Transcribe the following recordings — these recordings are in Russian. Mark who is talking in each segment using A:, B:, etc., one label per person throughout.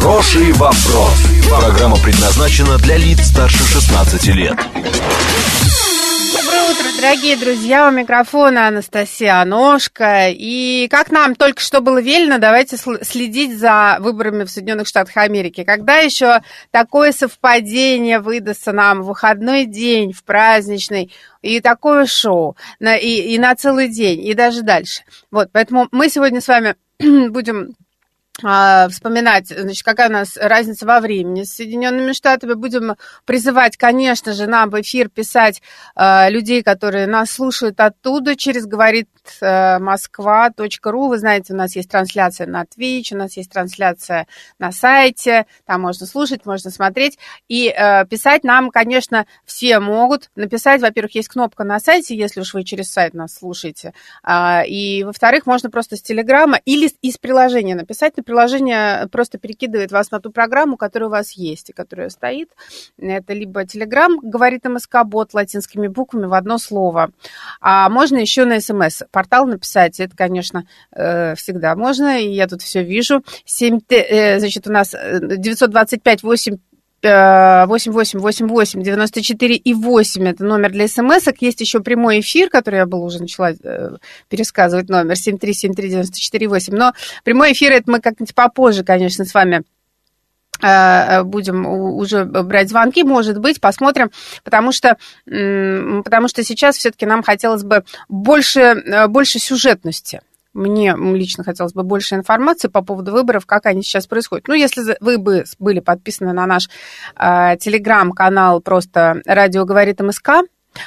A: Хороший вопрос. Программа предназначена для лиц старше 16 лет.
B: Доброе утро, дорогие друзья. У микрофона Анастасия Аношка. И как нам только что было велено, давайте следить за выборами в Соединенных Штатах Америки. Когда еще такое совпадение выдастся нам в выходной день, в праздничный, и такое шоу, и на целый день, и даже дальше. Вот, поэтому мы сегодня с вами будем вспоминать, значит, какая у нас разница во времени с Соединенными Штатами. Будем призывать, конечно же, нам в эфир писать людей, которые нас слушают оттуда, через говорит Москва.ру. Вы знаете, у нас есть трансляция на Twitch, у нас есть трансляция на сайте, там можно слушать, можно смотреть. И писать нам, конечно, все могут. Написать, во-первых, есть кнопка на сайте, если уж вы через сайт нас слушаете. И, во-вторых, можно просто с Телеграма или из приложения написать. Приложение просто перекидывает вас на ту программу, которая у вас есть и которая стоит. Это либо Telegram, говорит МСК-бот латинскими буквами в одно слово. А можно еще на СМС-портал написать. Это, конечно, всегда можно. И я тут все вижу. Значит, у нас 925-88-88-94 это номер для смс-ок. Есть еще прямой эфир, который я была уже начала пересказывать, номер 7373948. Но прямой эфир это мы как-нибудь попозже, конечно, с вами будем уже брать звонки, может быть, посмотрим, потому что сейчас все-таки нам хотелось бы больше сюжетности. Мне лично хотелось бы больше информации по поводу выборов, как они сейчас происходят. Ну, если вы бы были подписаны на наш телеграм-канал просто «Радио говорит МСК»,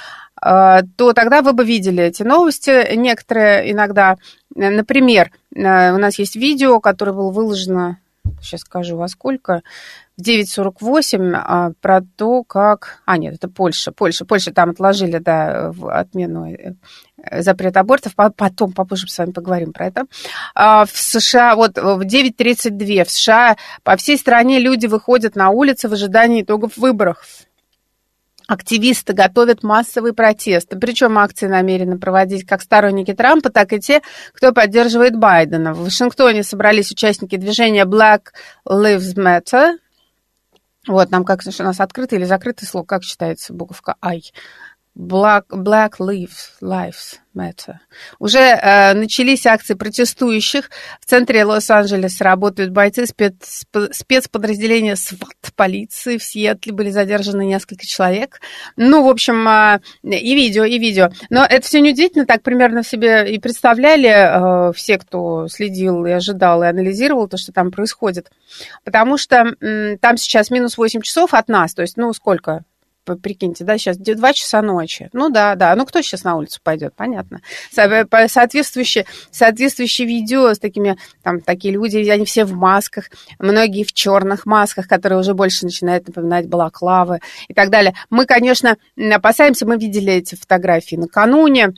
B: то тогда вы бы видели эти новости. Некоторые иногда, например, у нас есть видео, которое было выложено, сейчас скажу во сколько, в 9:48 про то, как... нет, это Польша, там отложили, да, в отмену запрет абортов, потом попозже с вами поговорим про это. В США, вот в 9:32 в США по всей стране люди выходят на улицы в ожидании итогов выборов. Активисты готовят массовые протесты, причем акции намерены проводить как сторонники Трампа, так и те, кто поддерживает Байдена. В Вашингтоне собрались участники движения Black Lives Matter. Вот, нам как у нас открытый или закрытый слог, как читается буковка I? Black Lives Matter. Уже начались акции протестующих. В центре Лос-Анджелеса работают бойцы спецподразделения СВАТ полиции. В Сиэтле были задержаны несколько человек. Ну, в общем, и видео. Но это все неудивительно, так примерно себе и представляли все, кто следил и ожидал, и анализировал то, что там происходит. Потому что там сейчас минус 8 часов от нас. То есть, ну, сколько? Прикиньте, да, сейчас 2 часа ночи. Ну да, ну кто сейчас на улицу пойдет, понятно. Соответствующие видео с такими, там, такие люди, они все в масках, многие в черных масках, которые уже больше начинают напоминать балаклавы и так далее. Мы, конечно, опасаемся, мы видели эти фотографии накануне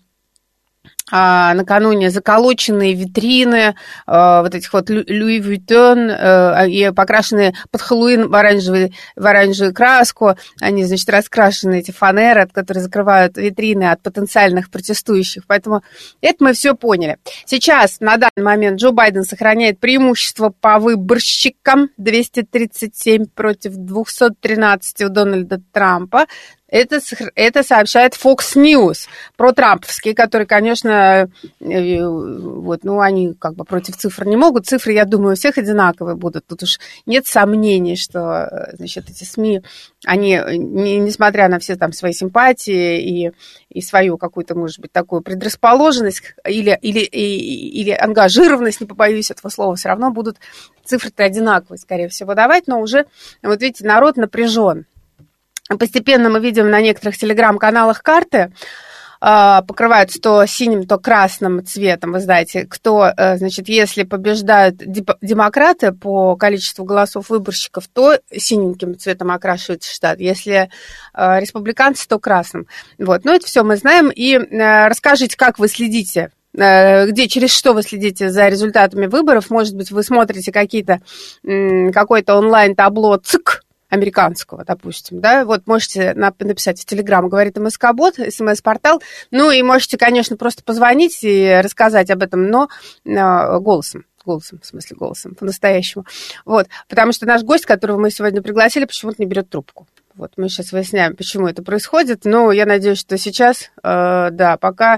B: заколоченные витрины вот этих вот Louis Vuitton и покрашенные под Хэллоуин в оранжевую краску. Они, значит, раскрашены, эти фанеры, которые закрывают витрины от потенциальных протестующих. Поэтому это мы все поняли. Сейчас, на данный момент, Джо Байден сохраняет преимущество по выборщикам. 237 против 213 у Дональда Трампа. Это сообщает Fox News, протрамповские, которые, конечно, вот, ну, они как бы против цифр не могут. Цифры, я думаю, у всех одинаковые будут. Тут уж нет сомнений, что, значит, эти СМИ, они, несмотря на все там свои симпатии и свою какую-то, может быть, такую предрасположенность или ангажированность, не побоюсь этого слова, все равно будут цифры-то одинаковые, скорее всего, давать. Но уже, вот видите, народ напряжен. Постепенно мы видим на некоторых телеграм-каналах карты, покрываются то синим, то красным цветом. Вы знаете, кто, значит, если побеждают демократы по количеству голосов выборщиков, то синеньким цветом окрашивается штат. Если республиканцы, то красным. Вот. Ну, это все мы знаем. И расскажите, как вы следите, через что вы следите за результатами выборов. Может быть, вы смотрите какое-то онлайн-табло ЦИК американского, допустим, да, вот можете написать в Телеграм, говорит МСК-бот, СМС-портал, ну и можете, конечно, просто позвонить и рассказать об этом, но голосом, голосом, в смысле голосом, по-настоящему. Вот, потому что наш гость, которого мы сегодня пригласили, почему-то не берет трубку. Вот, мы сейчас выясняем, почему это происходит, но я надеюсь, что сейчас, да, пока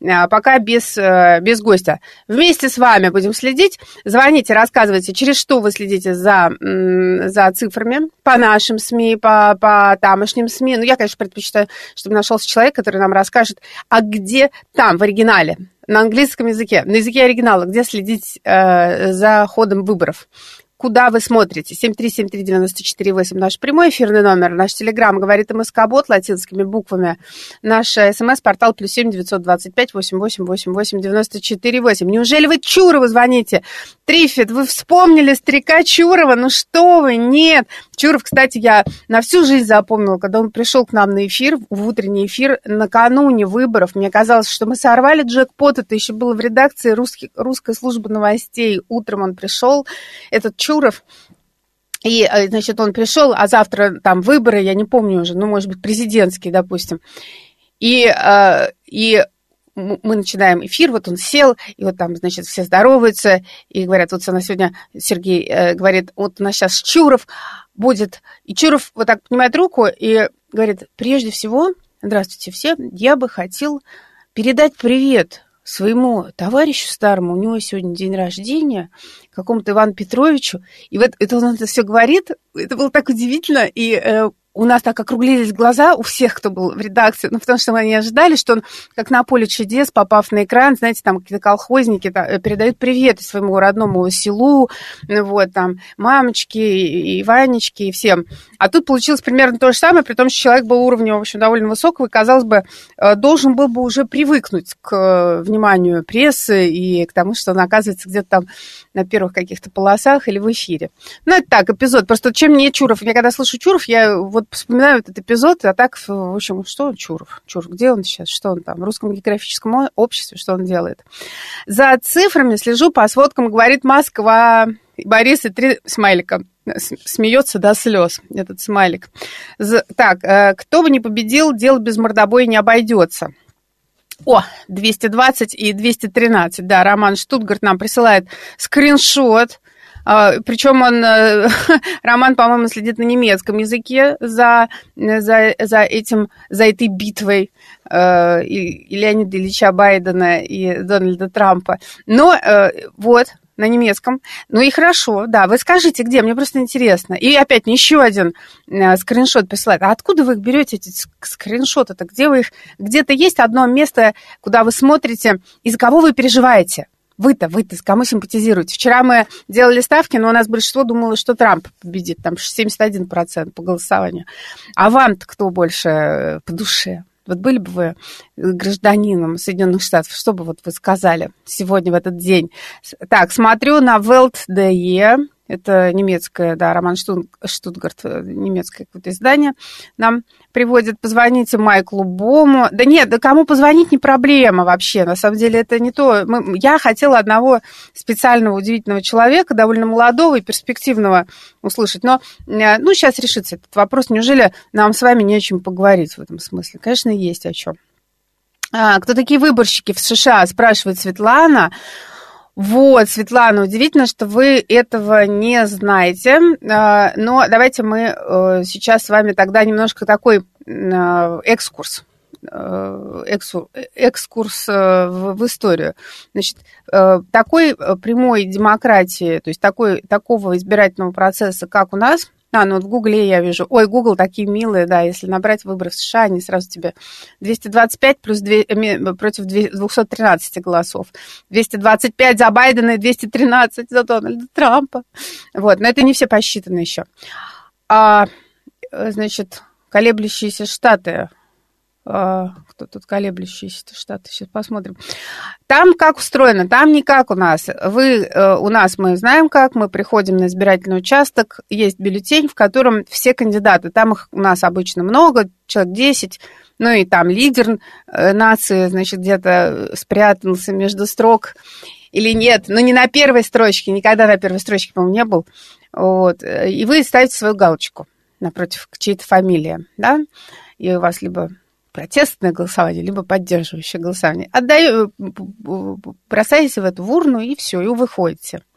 B: без гостя. Вместе с вами будем следить. Звоните, рассказывайте, через что вы следите за цифрами по нашим СМИ, по тамошним СМИ. Ну, я, конечно, предпочитаю, чтобы нашелся человек, который нам расскажет, а где там, в оригинале, на английском языке, на языке оригинала, где следить за ходом выборов. Куда вы смотрите? 7373948, наш прямой эфирный номер, наш телеграм говорит МСК-бот латинскими буквами, наш СМС-портал +7 925 8888 948. Неужели вы Чурову звоните? Триффит, вы вспомнили старика Чурова? Ну что вы, нет. Чуров, кстати, я на всю жизнь запомнила, когда он пришел к нам на эфир, в утренний эфир, накануне выборов. Мне казалось, что мы сорвали джекпот, это еще было в редакции русской службы новостей. Утром он пришел, этот Чуров, и, значит, он пришел, а завтра там выборы, я не помню уже, ну, может быть, президентские, допустим. И мы начинаем эфир, вот он сел, и вот там, значит, все здороваются, и говорят, вот у нас сегодня Сергей говорит, вот у нас сейчас Чуров будет. И Чуров вот так поднимает руку и говорит, прежде всего, здравствуйте все, я бы хотел передать привет своему товарищу старому, у него сегодня день рождения, какому-то Ивану Петровичу. И вот это он это все говорит, это было так удивительно, и у нас так округлились глаза у всех, кто был в редакции, ну, потому что мы не ожидали, что он, как на поле чудес, попав на экран, знаете, там какие-то колхозники передают привет своему родному селу, вот, там, мамочки, и Ванечки, и всем. А тут получилось примерно то же самое, при том, что человек был уровня, в общем, довольно высокого, и, казалось бы, должен был бы уже привыкнуть к вниманию прессы и к тому, что он оказывается где-то там на первых каких-то полосах или в эфире. Ну, это так, эпизод. Просто чем мне Чуров? Я когда слышу Чуров, я вот вспоминаю этот эпизод, а так, в общем, что он Чуров? Чуров, где он сейчас? Что он там? В Русском географическом обществе? Что он делает? За цифрами слежу по сводкам, говорит Москва. Борис и 3 смайлика. Смеется до слез этот смайлик. Так, кто бы ни победил, дело без мордобоя не обойдется. О, 220 и 213. Да, Роман Штутгарт нам присылает скриншот. Причем Роман, по-моему, следит на немецком языке за этой битвой и Леонида Ильича Байдена и Дональда Трампа. Но вот, на немецком. Ну и хорошо, да. Вы скажите, где? Мне просто интересно. И опять еще один скриншот присылает. А откуда вы их берете, эти скриншоты-то? Где вы их? Где-то есть одно место, куда вы смотрите, и за кого вы переживаете? Вы-то, кому симпатизируете? Вчера мы делали ставки, но у нас большинство думало, что Трамп победит. Там 71% по голосованию. А вам-то кто больше по душе? Вот были бы вы гражданином Соединенных Штатов, что бы вот вы сказали сегодня в этот день? Так, смотрю на Welt.de, это немецкое, да, Роман Штутгарт, немецкое какое-то издание нам приводит. Позвоните Майклу Бому. Да нет, да кому позвонить не проблема вообще. На самом деле это не то. Я хотела одного специального удивительного человека, довольно молодого и перспективного услышать. Но ну, сейчас решится этот вопрос. Неужели нам с вами не о чем поговорить в этом смысле? Конечно, есть о чем. Кто такие выборщики в США, спрашивает Светлана. Вот, Светлана, удивительно, что вы этого не знаете, но давайте мы сейчас с вами тогда немножко такой экскурс в историю. Значит, такой прямой демократии, то есть такого избирательного процесса, как у нас, ну вот в Гугле я вижу, ой, Гугл такие милые, да, если набрать выборы в США, они сразу тебе 225 против 213 голосов. 225 за Байдена и 213 за Дональда Трампа. Вот, но это не все посчитаны еще. Значит, колеблющиеся штаты. Кто тут колеблющиеся штаты? Сейчас посмотрим. Там как устроено? Там не как у нас. У нас мы знаем как. Мы приходим на избирательный участок. Есть бюллетень, в котором все кандидаты. Там их у нас обычно много, человек 10. Ну и там лидер нации, значит, где-то спрятался между строк или нет. Но не на первой строчке. Никогда на первой строчке, по-моему, не был. Вот. И вы ставите свою галочку напротив чьей-то фамилии. Да? И у вас либо протестное голосование, либо поддерживающее голосование. Бросаете в эту урну, и все, и выходите.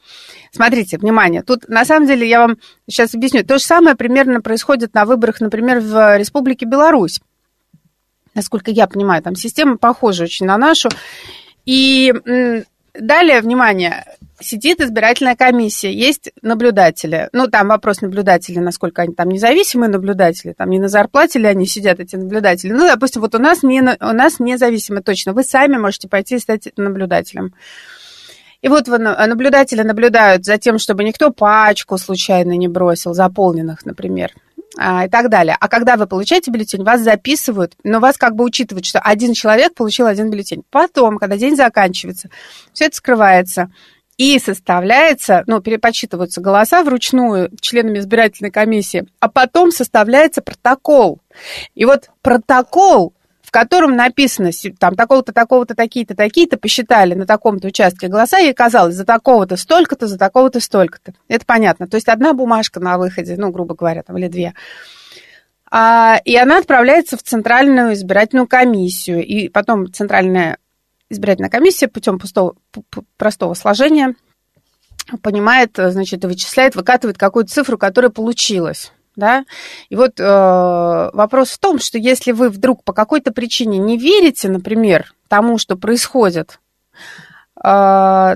B: Смотрите, внимание, тут на самом деле я вам сейчас объясню. То же самое примерно происходит на выборах, например, в Республике Беларусь. Насколько я понимаю, там система похожа очень на нашу. И далее, внимание, сидит избирательная комиссия, есть наблюдатели. Ну, там вопрос наблюдателей, насколько они там независимые наблюдатели, там не на зарплате ли они сидят, эти наблюдатели. Ну, допустим, вот у нас независимые точно. Вы сами можете пойти и стать наблюдателем. И вот наблюдатели наблюдают за тем, чтобы никто пачку случайно не бросил, заполненных, например, и так далее. А когда вы получаете бюллетень, вас записывают, но вас как бы учитывают, что один человек получил один бюллетень. Потом, когда день заканчивается, все это скрывается и составляется, переподсчитываются голоса вручную членами избирательной комиссии, а потом составляется протокол. И вот протокол, в котором написано, там, такого-то, такого-то, такие-то, такие-то, посчитали на таком-то участке голоса, и оказалось, за такого-то столько-то, за такого-то столько-то. Это понятно. То есть одна бумажка на выходе, грубо говоря, там, или две. И она отправляется в Центральную избирательную комиссию. И потом Центральная избирательная комиссия путем простого сложения понимает, значит, вычисляет, выкатывает какую-то цифру, которая получилась. Да? И вот вопрос в том, что если вы вдруг по какой-то причине не верите, например, тому, что происходит, то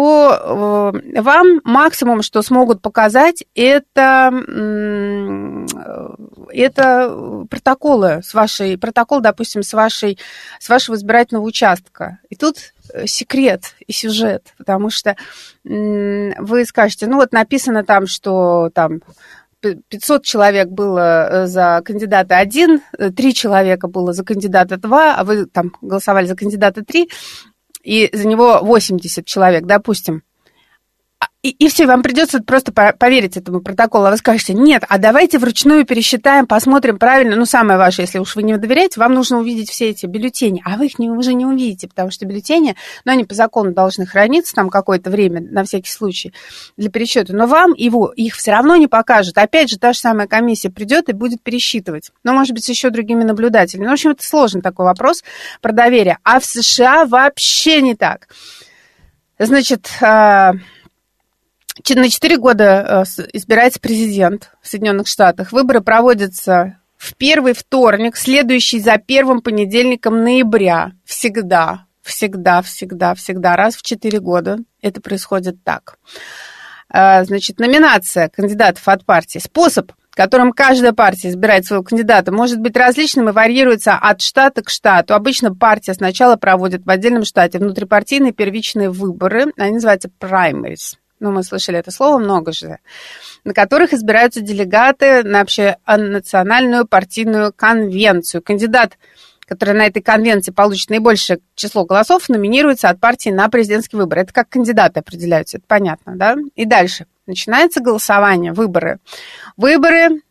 B: вам максимум, что смогут показать, это протоколы протокол, допустим, с вашего избирательного участка. И тут секрет и сюжет, потому что вы скажете, написано там, что там 500 человек было за кандидата 1, 3 человека было за кандидата 2, а вы там голосовали за кандидата 3, и за него 80 человек, допустим. И все, вам придется просто поверить этому протоколу, а вы скажете, нет, а давайте вручную пересчитаем, посмотрим правильно. Самое важное, если уж вы не доверяете, вам нужно увидеть все эти бюллетени, а вы их уже не увидите, потому что бюллетени, они по закону должны храниться там какое-то время, на всякий случай, для пересчета, но вам их все равно не покажут. Опять же, та же самая комиссия придет и будет пересчитывать, может быть, с еще другими наблюдателями. В общем, это сложный такой вопрос про доверие. А в США вообще не так. Значит, на 4 года избирается президент в Соединенных Штатах. Выборы проводятся в первый вторник, следующий за первым понедельником ноября. Всегда, раз в 4 года это происходит так. Значит, номинация кандидатов от партии. Способ, которым каждая партия избирает своего кандидата, может быть различным и варьируется от штата к штату. Обычно партия сначала проводит в отдельном штате внутрипартийные первичные выборы. Они называются primaries. Мы слышали это слово много же, на которых избираются делегаты на общенациональную партийную конвенцию. Кандидат, который на этой конвенции получит наибольшее число голосов, номинируется от партии на президентский выбор. Это как кандидаты определяются, это понятно, да? И дальше начинается голосование, выборы. Выборы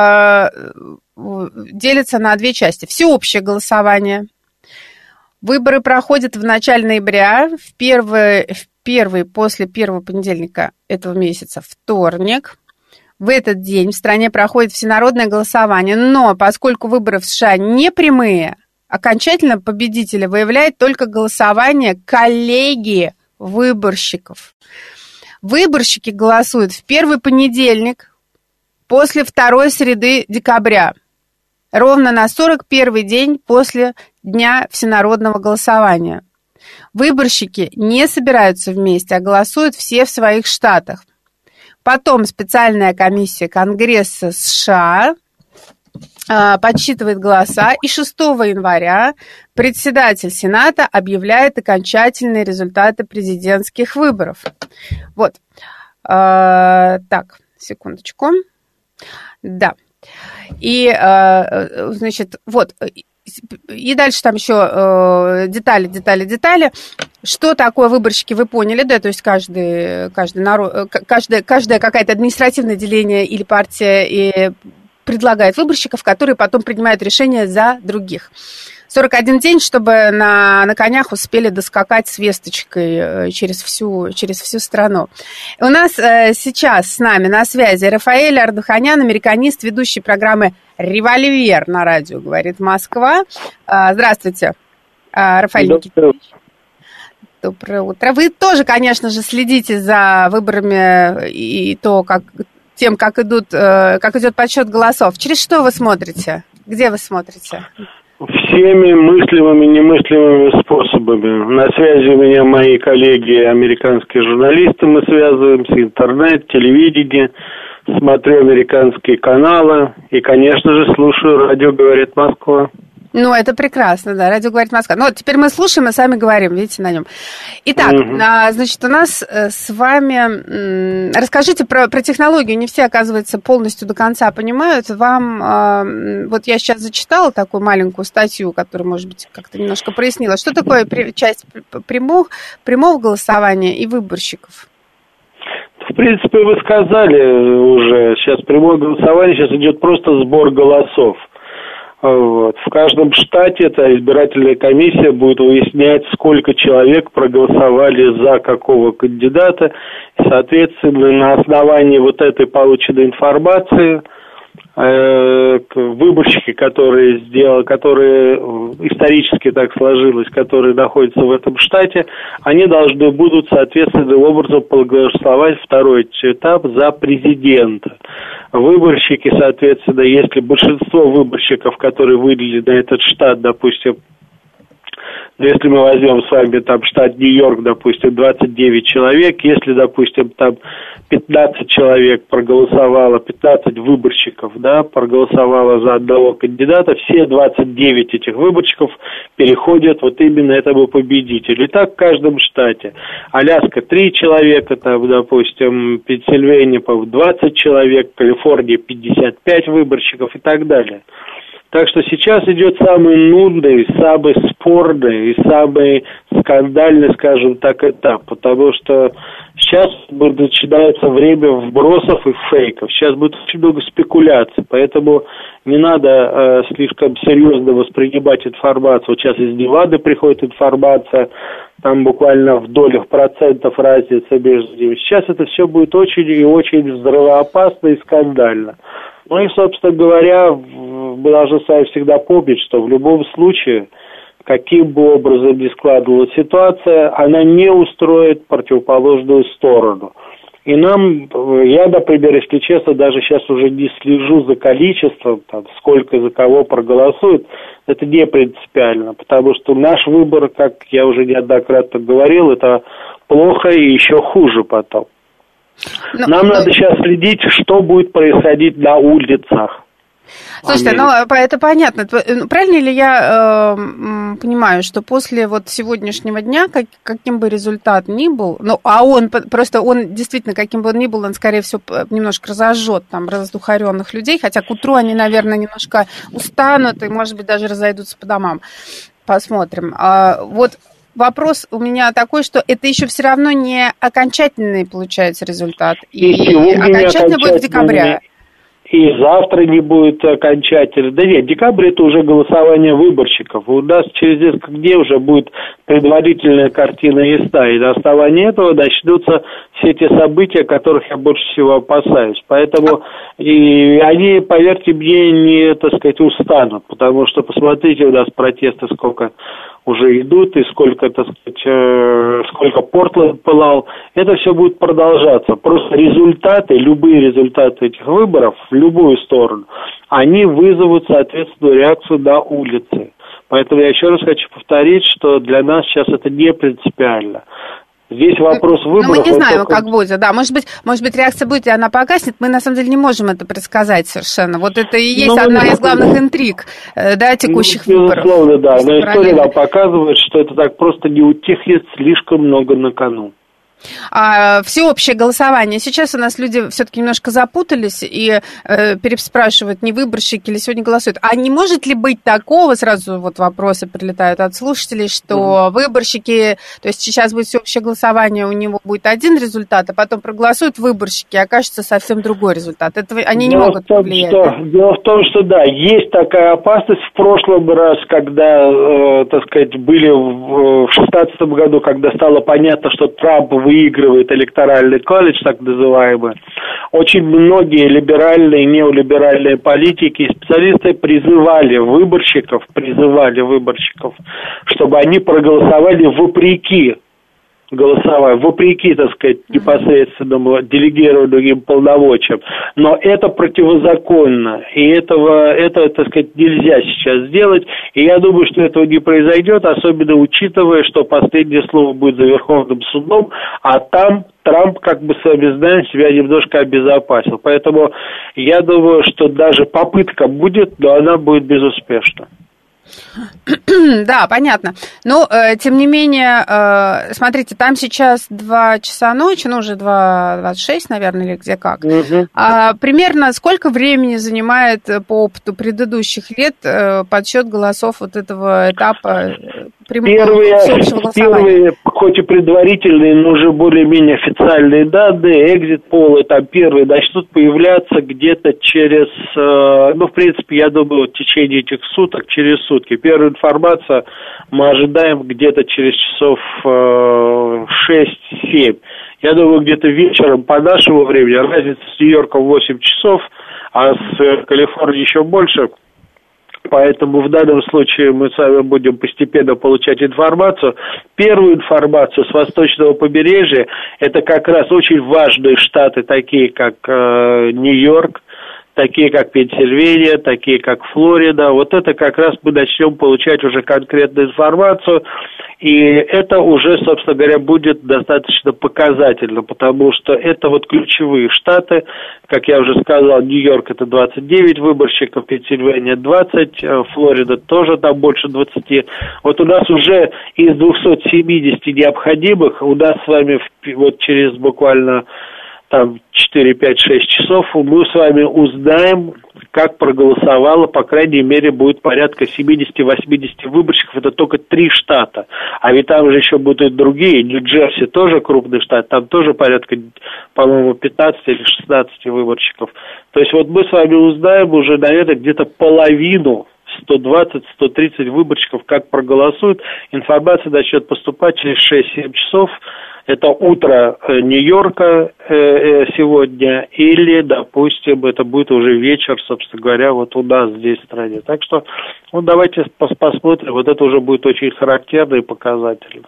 B: делятся на 2 части. Всеобщее голосование. Выборы проходят в начале ноября, в первый после первого понедельника этого месяца, вторник. В этот день в стране проходит всенародное голосование, но поскольку выборы в США не прямые, окончательно победителя выявляет только голосование коллегии выборщиков. Выборщики голосуют в первый понедельник после второй среды декабря, ровно на 41-й день после дня всенародного голосования. Выборщики не собираются вместе, а голосуют все в своих штатах. Потом специальная комиссия Конгресса США подсчитывает голоса, и 6 января председатель Сената объявляет окончательные результаты президентских выборов. Вот. Так, секундочку. Да. И, значит, вот... И дальше там еще детали. Что такое выборщики, вы поняли, да? То есть каждое какая-то административное деление или партия и предлагает выборщиков, которые потом принимают решения за других. 41 день, чтобы на конях успели доскакать с весточкой через всю страну. У нас сейчас с нами на связи Рафаэль Ардуханян, американист, ведущий программы «Револьвер» на радио «Говорит Москва». Здравствуйте, Рафаэль Никитич. Доброе утро. Вы тоже, конечно же, следите за выборами и тем, как идет подсчет голосов. Через что вы смотрите? Где вы смотрите?
C: Всеми мыслимыми и немыслимыми способами. На связи у меня мои коллеги, американские журналисты, мы связываемся, интернет, телевидение, смотрю американские каналы и, конечно же, слушаю радио «Говорит Москва».
B: Ну, это прекрасно, да, радио «Говорит Москва». Ну, теперь мы слушаем и сами говорим, видите, на нем. Итак, значит, у нас с вами... Расскажите про технологию. Не все, оказывается, полностью до конца понимают. Вам... Вот я сейчас зачитала такую маленькую статью, которая, может быть, как-то немножко прояснила. Что такое часть прямого голосования и выборщиков?
C: В принципе, вы сказали уже. Сейчас прямое голосование, сейчас идет просто сбор голосов. Вот. В каждом штате эта избирательная комиссия будет выяснять, сколько человек проголосовали за какого кандидата. И, соответственно, на основании вот этой полученной информации выборщики, которые исторически так сложилось, которые находятся в этом штате, они должны будут соответственным образом проголосовать второй этап за президента. Выборщики, соответственно, если большинство выборщиков, которые выделили на этот штат, допустим, если мы возьмем с вами там штат Нью-Йорк, допустим, 29 человек, если, допустим, там 15 человек проголосовало, 15 выборщиков, да, проголосовало за одного кандидата, все 29 этих выборщиков переходят вот именно этому победителю. И так в каждом штате. Аляска 3 человека, там, допустим, Пенсильвания 20 человек, Калифорния 55 выборщиков и так далее. Так что сейчас идет самый нудный, самый спорный и самый скандальный, скажем так, этап. Потому что сейчас начинается время вбросов и фейков. Сейчас будет очень много спекуляций. Поэтому не надо слишком серьезно воспринимать информацию. Вот сейчас из Невады приходит информация, там буквально в долях процентов разница между ними. Сейчас это все будет очень и очень взрывоопасно и скандально. Ну и, собственно говоря, мы должны с вами всегда помнить, что в любом случае, каким бы образом ни складывалась ситуация, она не устроит противоположную сторону. И я, например, если честно, даже сейчас уже не слежу за количеством, там, сколько за кого проголосуют, это не принципиально, потому что наш выбор, как я уже неоднократно говорил, это плохо и еще хуже потом. Нам надо сейчас следить, что будет происходить на улицах.
B: Слушайте, это понятно. Правильно ли я понимаю, что после вот сегодняшнего дня, каким бы результат ни был, он действительно, каким бы он ни был, он, скорее всего, немножко разожжет там раздухаренных людей, хотя к утру они, наверное, немножко устанут и, может быть, даже разойдутся по домам. Посмотрим. Вот вопрос у меня такой, что это еще все равно не окончательный, получается, результат. И окончательный будет в декабре.
C: И завтра не будет окончательно. Да нет, декабрь это уже голосование выборщиков. У нас через несколько дней уже будет предварительная картина ясна. И на основании этого начнутся все те события, которых я больше всего опасаюсь. Поэтому и они, поверьте мне, не, так сказать, устанут. Потому что, посмотрите, у нас протесты сколько уже идут, и сколько, так сказать, сколько Портленд пылал, это все будет продолжаться. Просто результаты, любые результаты этих выборов, в любую сторону, они вызовут соответственную реакцию на улице. Поэтому я еще раз хочу повторить, что для нас сейчас это не принципиально. Здесь вопрос выборов.
B: Мы не знаем, как будет, да. Может быть, реакция будет, и она погаснет. Мы, на самом деле, не можем это предсказать совершенно. Вот это и есть одна из главных интриг, да, текущих выборов.
C: Безусловно, да. Но история нам показывает, что это так просто не утихнет, слишком много на кону.
B: Всеобщее голосование. Сейчас у нас люди все-таки немножко запутались и переспрашивают, не выборщики ли сегодня голосуют. А не может ли быть такого, сразу вот вопросы прилетают от слушателей, что выборщики, то есть сейчас будет всеобщее голосование, у него будет один результат, а потом проголосуют выборщики, и окажется совсем другой резатат. Это они не могут повлиять.
C: Дело в том, что да, есть такая опасность. В прошлом раз, когда, так сказать, были в 2016 году, когда стало понятно, что Трамп выигрывает электоральный колледж, так называемый, очень многие либеральные и неолиберальные политики и специалисты призывали выборщиков, чтобы они проголосовали вопреки голосовать, вопреки, так сказать, непосредственному делегированию им полномочиям. Но это противозаконно, и это, так сказать, нельзя сейчас сделать. И я думаю, что этого не произойдет, особенно учитывая, что последнее слово будет за Верховным судом, а там Трамп, как мы с вами знаем, себя немножко обезопасил. Поэтому я думаю, что даже попытка будет, но она будет безуспешна.
B: Да, понятно. Но, тем не менее, смотрите, там сейчас 2 часа ночи, ну, уже 2:26, наверное, или где как. Примерно сколько времени занимает по опыту предыдущих лет подсчет голосов вот этого этапа всеобщего голосования?
C: Первые, хоть и предварительные, но уже более-менее официальные данные, экзит-полы, там первые начнут появляться где-то через, в принципе, я думаю, в течение этих суток, через сутки. Первая информация мы ожидаем где-то через часов 6-7. Я думаю, где-то вечером по нашему времени, разница с Нью-Йорком 8 часов, а с Калифорнией еще больше. Поэтому в данном случае мы с вами будем постепенно получать информацию. Первую информацию с восточного побережья, это как раз очень важные штаты, такие как Нью-Йорк, такие как Пенсильвания, такие как Флорида. Вот это как раз мы начнем получать уже конкретную информацию. И это уже, собственно говоря, будет достаточно показательно, потому что это вот ключевые штаты. Как я уже сказал, Нью-Йорк это 29 выборщиков, Пенсильвания 20, Флорида тоже там больше 20. Вот у нас уже из 270 необходимых, у нас с вами вот через буквально там 4, 5, 6 часов мы с вами узнаем, как проголосовало, по крайней мере, будет порядка 70-80 выборщиков, это только 3 штата. А ведь там же еще будут и другие, Нью-Джерси тоже крупный штат, там тоже порядка, по-моему, 15 или 16 выборщиков. То есть вот мы с вами узнаем уже, наверное, где-то половину, 120-130 выборщиков, как проголосуют. Информация начнет поступать через 6-7 часов. Это утро Нью-Йорка сегодня, или, допустим, это будет уже вечер, собственно говоря, вот у нас здесь в стране. Так что, вот давайте посмотрим, вот это уже будет очень характерно и показательно.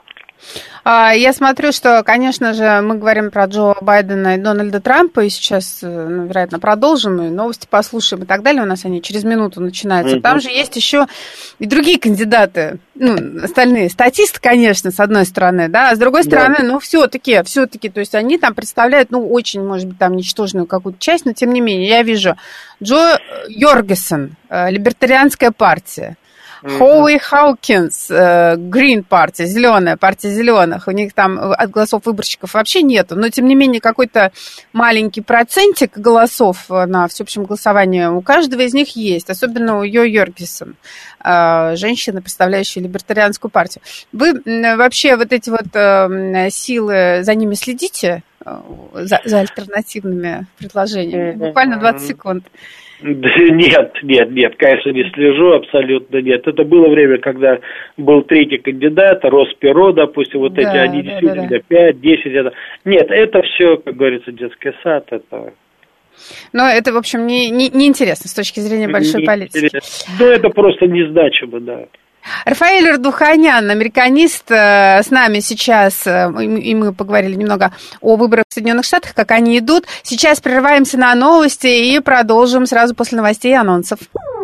B: Я смотрю, что, конечно же, мы говорим про Джо Байдена и Дональда Трампа, и сейчас, вероятно, продолжим, и новости послушаем и так далее. У нас они через минуту начинаются. Там же есть еще и другие кандидаты, остальные. Статисты, конечно, с одной стороны, да, а с другой стороны, все-таки, то есть они там представляют, очень, может быть, там ничтожную какую-то часть, но тем не менее, я вижу Джо Йоргенсен, Либертарианская партия, Хоуи Хаукинс, Green партия, зеленая, партия зеленых, у них там от голосов выборщиков вообще нету, но тем не менее какой-то маленький процентик голосов на всеобщем голосовании у каждого из них есть, особенно у Йо Йоргенсен, женщины, представляющие либертарианскую партию. Вы вообще вот эти вот силы, за ними следите, за альтернативными предложениями? Буквально 20 секунд.
C: Нет, конечно, не слежу, абсолютно нет. Это было время, когда был третий кандидат, Росс Перо, допустим, вот эти, они действительно 5, 10, это... Нет, это все, как говорится, детский сад, это...
B: Но это, в общем, не интересно с точки зрения большой политики.
C: Ну, это просто незначимо, да.
B: Рафаэль Ардуханян, американист, с нами сейчас, и мы поговорили немного о выборах в Соединенных Штатах, как они идут. Сейчас прерываемся на новости и продолжим сразу после новостей и анонсов.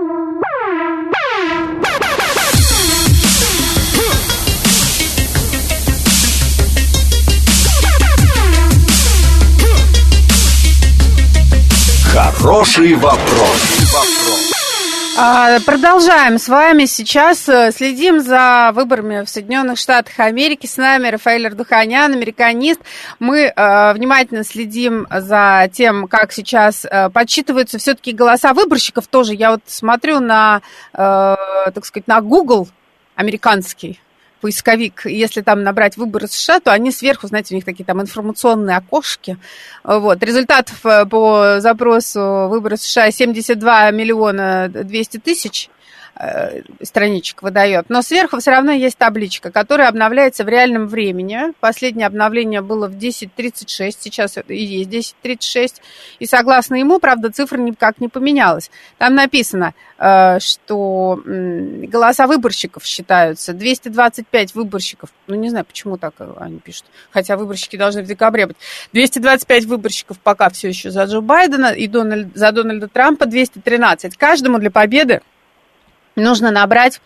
A: Хороший вопрос.
B: Продолжаем с вами сейчас. Следим за выборами в Соединенных Штатах Америки. С нами Рафаэль Ардуханян, американист. Мы внимательно следим за тем, как сейчас подсчитываются все-таки голоса выборщиков тоже. Я вот смотрю на, так сказать, на Google американский поисковик, если там набрать выборы США, то они сверху, знаете, у них такие там информационные окошки. Вот. Результатов по запросу выборы США 72 миллиона 200 тысяч. страничек выдает, но сверху все равно есть табличка, которая обновляется в реальном времени. Последнее обновление было в 10:36, сейчас и есть 10:36, и согласно ему, правда, цифра никак не поменялась. Там написано, что голоса выборщиков считаются, 225 выборщиков, ну не знаю, почему так они пишут, хотя выборщики должны в декабре быть, 225 выборщиков пока все еще за Джо Байдена и за Дональда Трампа 213. Каждому для победы нужно набрать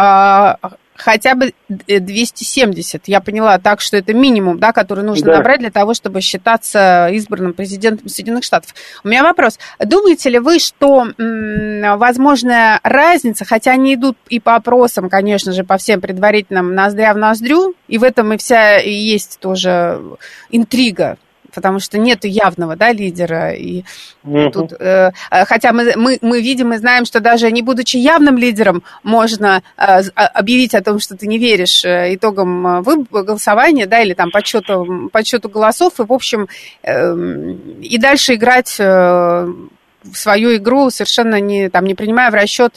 B: хотя бы 270. Я поняла так, что это минимум, да, который нужно набрать для того, чтобы считаться избранным президентом Соединенных Штатов. У меня вопрос. Думаете ли вы, что возможная разница, хотя они идут и по опросам, конечно же, по всем предварительным ноздря в ноздрю, и в этом и вся и есть тоже интрига, потому что нету явного, да, лидера. И тут, хотя мы видим и знаем, что даже не будучи явным лидером, можно объявить о том, что ты не веришь итогам голосования, да, или там подсчету голосов, и, в общем, и дальше играть в свою игру, совершенно не принимая в расчет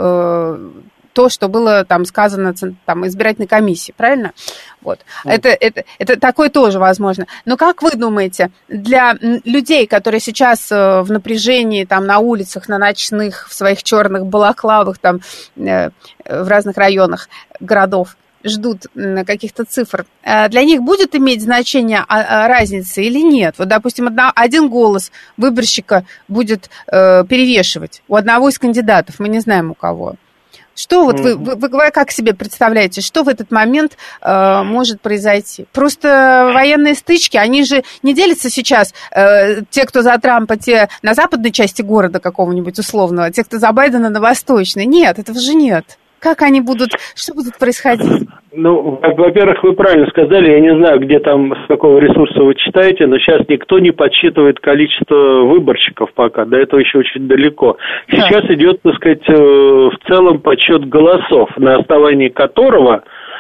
B: то, что было там сказано там, избирательной комиссии, правильно? Вот. Это такое тоже возможно. Но как вы думаете, для людей, которые сейчас в напряжении там, на улицах, на ночных, в своих черных балаклавах там, в разных районах городов, ждут каких-то цифр, для них будет иметь значение разница или нет? Вот, допустим, один голос выборщика будет перевешивать у одного из кандидатов, мы не знаем у кого. Что вот вы как себе представляете, что в этот момент может произойти? Просто военные стычки, они же не делятся сейчас, те, кто за Трампа, те на западной части города какого-нибудь условного, те, кто за Байдена на восточной. Нет, этого же нет. Как они будут, что будет происходить?
C: Ну, во-первых, вы правильно сказали, я не знаю, где там, с какого ресурса вы читаете, но сейчас никто не подсчитывает количество выборщиков пока, до этого еще очень далеко. Сейчас идет, так сказать, в целом подсчет голосов, на основании которого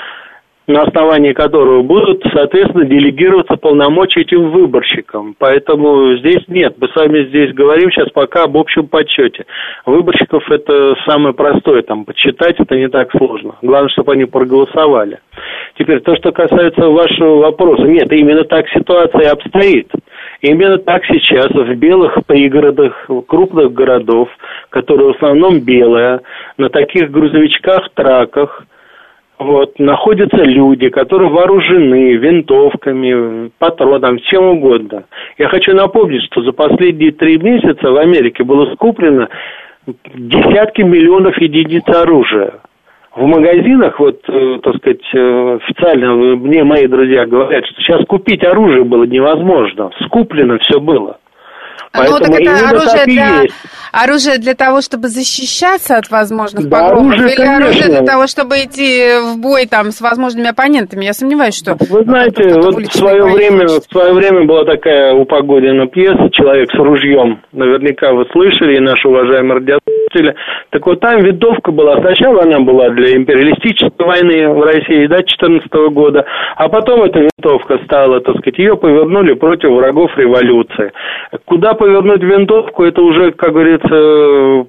C: будут, соответственно, делегироваться полномочия этим выборщикам. Поэтому здесь нет. Мы с вами здесь говорим сейчас пока об общем подсчете. Выборщиков это самое простое, там, подсчитать это не так сложно. Главное, чтобы они проголосовали. Теперь, то, что касается вашего вопроса. Нет, именно так ситуация обстоит. Именно так сейчас в белых пригородах крупных городов, которые в основном белые, на таких грузовичках, траках, вот, находятся люди, которые вооружены винтовками, патронами, чем угодно. Я хочу напомнить, что за последние 3 месяца в Америке было скуплено десятки миллионов единиц оружия. В магазинах, вот, так сказать, официально мне мои друзья говорят, что сейчас купить оружие было невозможно. Скуплено все было.
B: Ну, так это оружие для того, чтобы защищаться от возможных погромов, или оружие для того, чтобы идти в бой там с возможными оппонентами? Я сомневаюсь, что...
C: Вы знаете, вот в свое время была такая у Погодина пьеса «Человек с ружьем». Наверняка вы слышали, и наши уважаемые радиослушатели. Так вот, там винтовка была. Сначала она была для империалистической войны в России, да, 2014 года, а потом эта винтовка стала, так сказать, ее повернули против врагов революции. Куда повернуть винтовку, это уже, как говорится,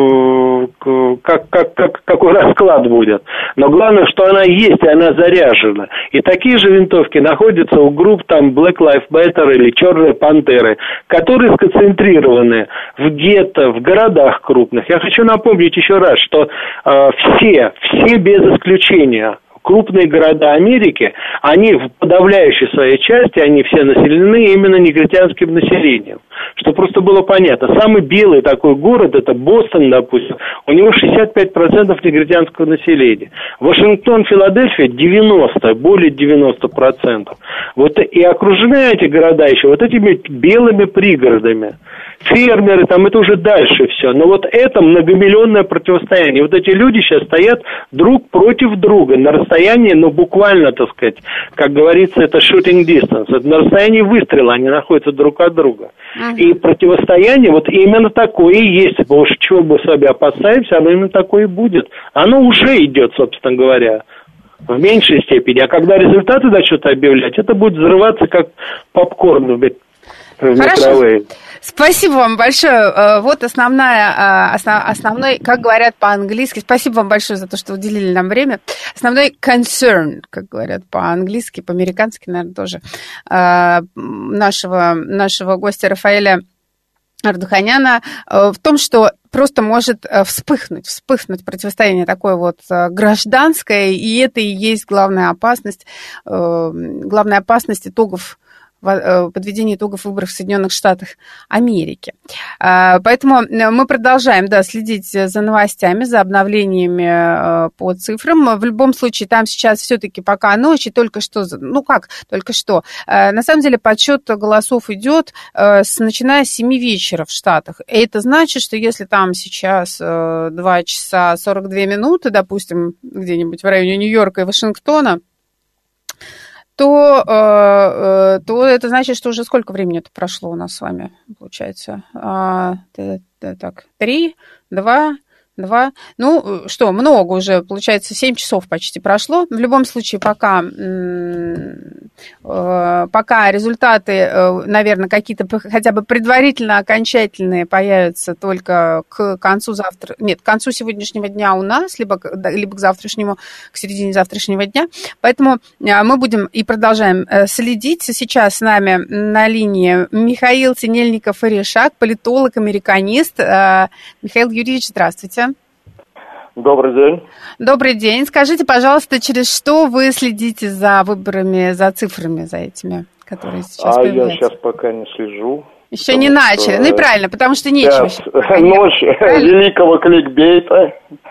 C: какой расклад будет. Но главное, что она есть, и она заряжена. И такие же винтовки находятся у групп там Black Lives Matter или Черные Пантеры, которые сконцентрированы в гетто, в городах крупных. Я хочу напомнить еще раз, что все без исключения крупные города Америки, они в подавляющей своей части, они все населены именно негритянским населением. Что просто было понятно. Самый белый такой город, это Бостон, допустим, у него 65% негритянского населения. Вашингтон, Филадельфия 90%, более 90%. Вот и окружены эти города еще вот этими белыми пригородами. Фермеры, там это уже дальше все. Но вот это многомиллионное противостояние. Вот эти люди сейчас стоят друг против друга на расстоянии, ну буквально, так сказать, как говорится, это shooting distance. Это на расстоянии выстрела они находятся друг от друга. И противостояние вот именно такое и есть. Потому что чего мы с вами опасаемся, оно именно такое и будет. Оно уже идет, собственно говоря, в меньшей степени. А когда результаты начнут объявлять, это будет взрываться как попкорн.
B: Хорошо. Спасибо вам большое. Вот основной, как говорят по-английски, спасибо вам большое за то, что уделили нам время. Основной concern, как говорят по-английски, по-американски, наверное, тоже, нашего гостя Рафаэля Ардуханяна в том, что просто может вспыхнуть противостояние такое вот гражданское, и это и есть главная опасность подведения итогов выборов в Соединенных Штатах Америки. Поэтому мы продолжаем, следить за новостями, за обновлениями по цифрам. В любом случае, там сейчас все-таки пока ночь, и только что. На самом деле подсчет голосов идет начиная с 7 вечера в Штатах. И это значит, что если там сейчас 2 часа 42 минуты, допустим, где-нибудь в районе Нью-Йорка и Вашингтона, то это значит, что уже сколько времени это прошло у нас с вами, получается? 3, 2... много уже, получается, 7 часов почти прошло. В любом случае, пока результаты, наверное, какие-то хотя бы предварительно окончательные появятся только к концу к концу сегодняшнего дня у нас, либо к середине завтрашнего дня. Поэтому мы будем и продолжаем следить. Сейчас с нами на линии Михаил Синельников-Орешак, политолог, американист. Михаил Юрьевич, здравствуйте.
D: Добрый день.
B: Добрый день. Скажите, пожалуйста, через что вы следите за выборами, за цифрами, за этими, которые сейчас появляются?
D: Я сейчас пока не слежу.
B: Еще не начали. Ну и правильно, потому что нечего.
D: Ночь великого кликбейта.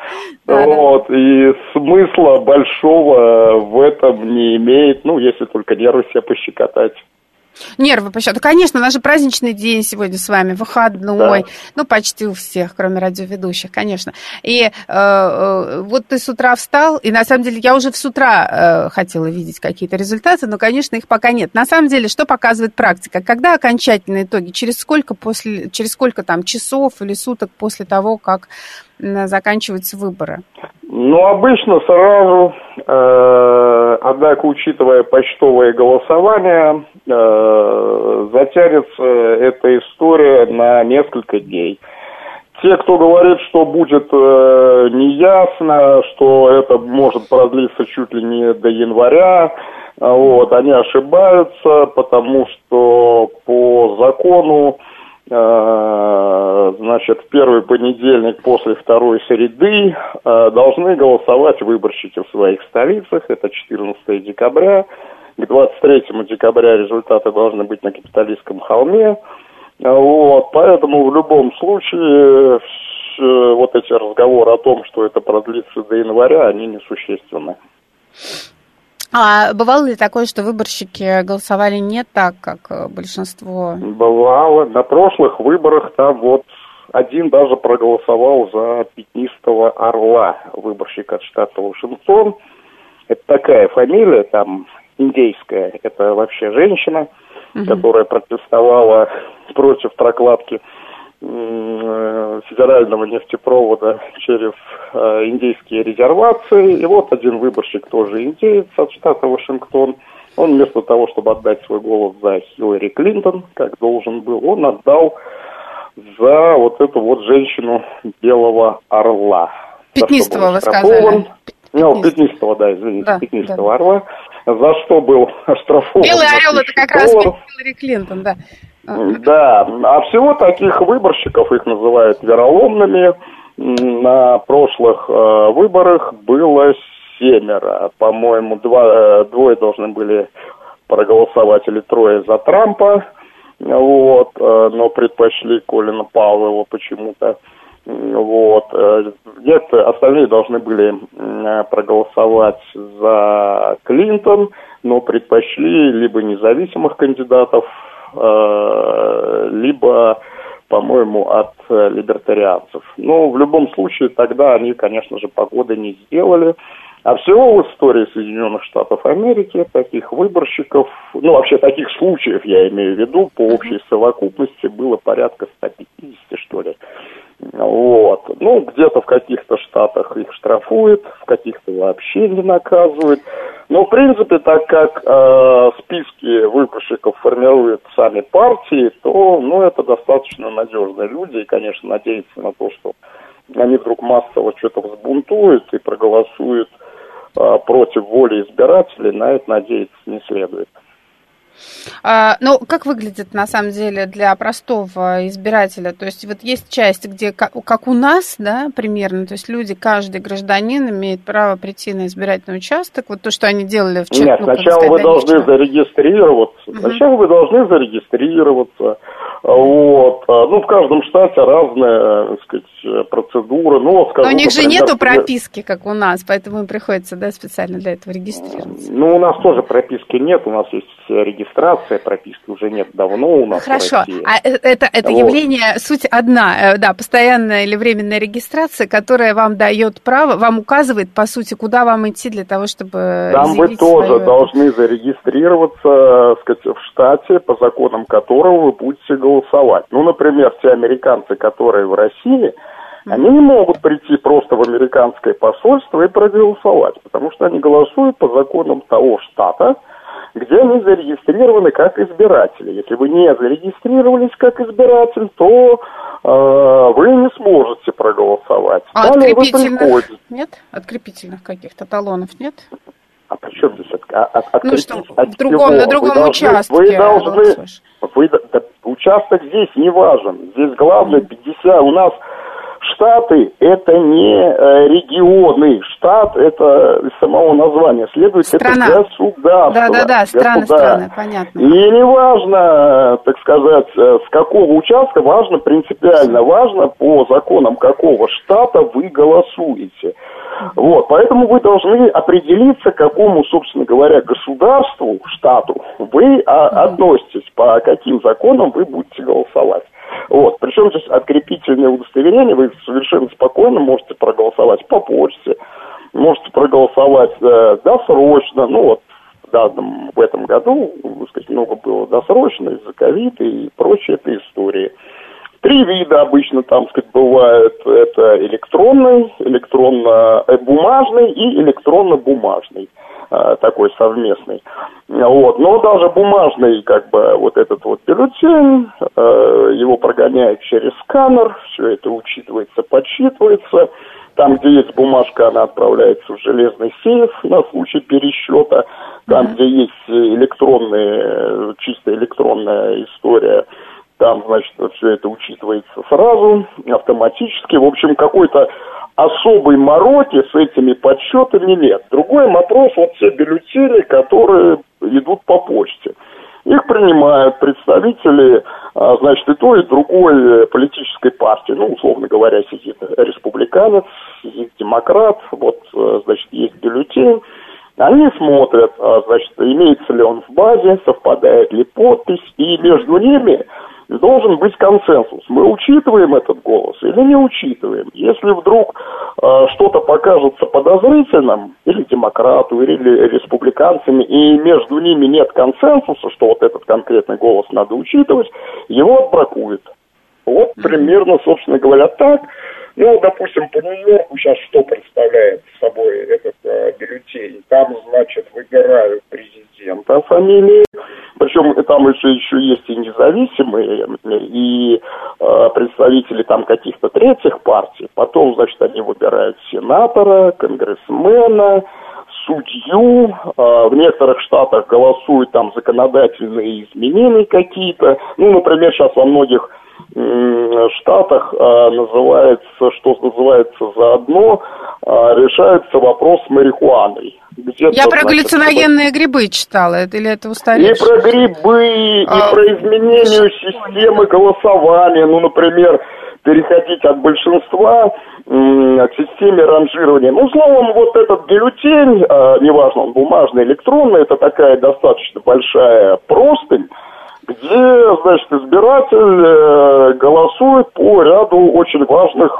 D: И смысла большого в этом не имеет, если только нервы себе пощекотать.
B: Нервы пощекотать. Конечно, у нас же праздничный день сегодня с вами, выходной. Да. Почти у всех, кроме радиоведущих, конечно. И вот ты с утра встал, и на самом деле я уже с утра хотела видеть какие-то результаты, но, конечно, их пока нет. На самом деле, что показывает практика? Когда окончательные итоги? Через сколько там часов или суток после того, как заканчиваются выборы?
D: Обычно сразу, однако, учитывая почтовое голосование, затянется эта история на несколько дней. Те, кто говорит, что будет неясно, что это может продлиться чуть ли не до января, они ошибаются, потому что по закону, в первый понедельник после второй среды должны голосовать выборщики в своих столицах. Это 14 декабря. К 23 декабря результаты должны быть на Капитолийском холме. Поэтому в любом случае эти разговоры о том, что это продлится до января, они несущественны.
B: А бывало ли такое, что выборщики голосовали не так, как большинство?
D: Бывало. На прошлых выборах там один даже проголосовал за пятнистого орла, выборщик от штата Вашингтон. Это такая фамилия, там, индейская. Это вообще женщина, которая протестовала против прокладки федерального нефтепровода через индейские резервации. И один выборщик, тоже индеец от штата Вашингтон, он вместо того, чтобы отдать свой голос за Хиллари Клинтон, как должен был, он отдал за эту женщину белого орла.
B: Пятнистого, вы сказали.
D: Пятнистого орла. За что был оштрафован?
B: Белый орел, это как раз Хиллари Клинтон, да.
D: Да, а всего таких выборщиков, их называют вероломными, на прошлых выборах было 7. По-моему, двое должны были проголосовать или 3 за Трампа, но предпочли Колина Пауэлла почему-то. Нет, остальные должны были проголосовать за Клинтон, но предпочли либо независимых кандидатов, либо, по-моему, от либертарианцев. В любом случае, тогда они, конечно же, погоды не сделали. А всего в истории Соединенных Штатов Америки таких выборщиков, вообще таких случаев, я имею в виду, по общей совокупности было порядка 150, что ли. Где-то в каких-то штатах их штрафуют, в каких-то вообще не наказывают. Но, в принципе, так как списки выборщиков формируют сами партии, то, это достаточно надежные люди, и, конечно, надеяться на то, что они вдруг массово что-то взбунтуют и проголосуют против воли избирателей, на это надеяться не следует.
B: Как выглядит на самом деле для простого избирателя? То есть вот есть часть, где, как у нас, да, примерно, то есть люди, каждый гражданин имеет право прийти на избирательный участок, вот то, что они делали вчера.
D: Нет, сначала вы должны зарегистрироваться. Сначала вы должны зарегистрироваться. Вот. В каждом штате разная, так сказать, процедура.
B: Но у них же нету прописки, как у нас, поэтому им приходится, да, специально для этого регистрироваться.
D: У нас тоже прописки нет, у нас есть регистрация, прописки уже нет давно у нас.
B: Хорошо,
D: в России.
B: Это явление, суть одна, да, постоянная или временная регистрация, которая вам дает право, вам указывает, по сути, куда вам идти для того, чтобы
D: там вы тоже должны зарегистрироваться, так сказать, в штате, по законам которого вы будете голосовать. Например, те американцы, которые в России, они не могут прийти просто в американское посольство и проголосовать, потому что они голосуют по законам того штата, где они зарегистрированы как избиратели. Если вы не зарегистрировались как избиратель, то вы не сможете проголосовать.
B: Открепительных нет? Открепительных каких-то талонов нет?
D: А при чем здесь
B: на другом участке?
D: Вы должны... Участок здесь не важен. Здесь главное 50... У нас штаты – это не регионы. Штат – это из самого названия. Следует,
B: страна.
D: Это государство.
B: Да, страны, понятно.
D: И не важно, так сказать, с какого участка, важно принципиально, важно по законам какого штата вы голосуете. Вот, поэтому вы должны определиться, к какому, собственно говоря, государству, штату вы относитесь, по каким законам вы будете голосовать. Вот, причем здесь открепительное удостоверение, вы совершенно спокойно можете проголосовать по почте, можете проголосовать досрочно, в этом году, так сказать, много было досрочно из-за ковида и прочей этой истории. 3 вида обычно там, сказать, бывают. Это электронный, электронно-бумажный и электронно-бумажный, такой совместный. Вот. Но даже бумажный, вот этот вот бюллетень, его прогоняют через сканер, все это учитывается, подсчитывается. Там, где есть бумажка, она отправляется в железный сейф на случай пересчета. Там, где есть чисто электронная история, там, значит, все это учитывается сразу, автоматически. В общем, какой-то особой мороки с этими подсчетами нет. Другой вопрос, те бюллетени, которые идут по почте. Их принимают представители, значит, и той, и другой политической партии. Условно говоря, сидит республиканец, сидит демократ, значит, есть бюллетень. Они смотрят, значит, имеется ли он в базе, совпадает ли подпись, и между ними должен быть консенсус. Мы учитываем этот голос или не учитываем. Если вдруг что-то покажется подозрительным, или демократу, или республиканцами, и между ними нет консенсуса, что вот этот конкретный голос надо учитывать, его отбракуют. Вот примерно, собственно говоря, так. Допустим, по Нью-Йорку сейчас что представляет собой этот бюллетень? Там, значит, выбирают президента фамилии, причем там еще есть и независимые, и представители там каких-то третьих партий. Потом, значит, они выбирают сенатора, конгрессмена, судью. В некоторых штатах голосуют там законодательные изменения какие-то. Например, сейчас во многих штатах что называется заодно, решается вопрос с марихуаной.
B: Я про галлюциногенные грибы читала, или это устаревшее?
D: И про грибы, и про изменение системы голосования, например, переходить от большинства к системе ранжирования. Словом, вот этот бюллетень, неважно, он бумажный, электронный, это такая достаточно большая простынь, где, значит, избиратель голосует по ряду очень важных,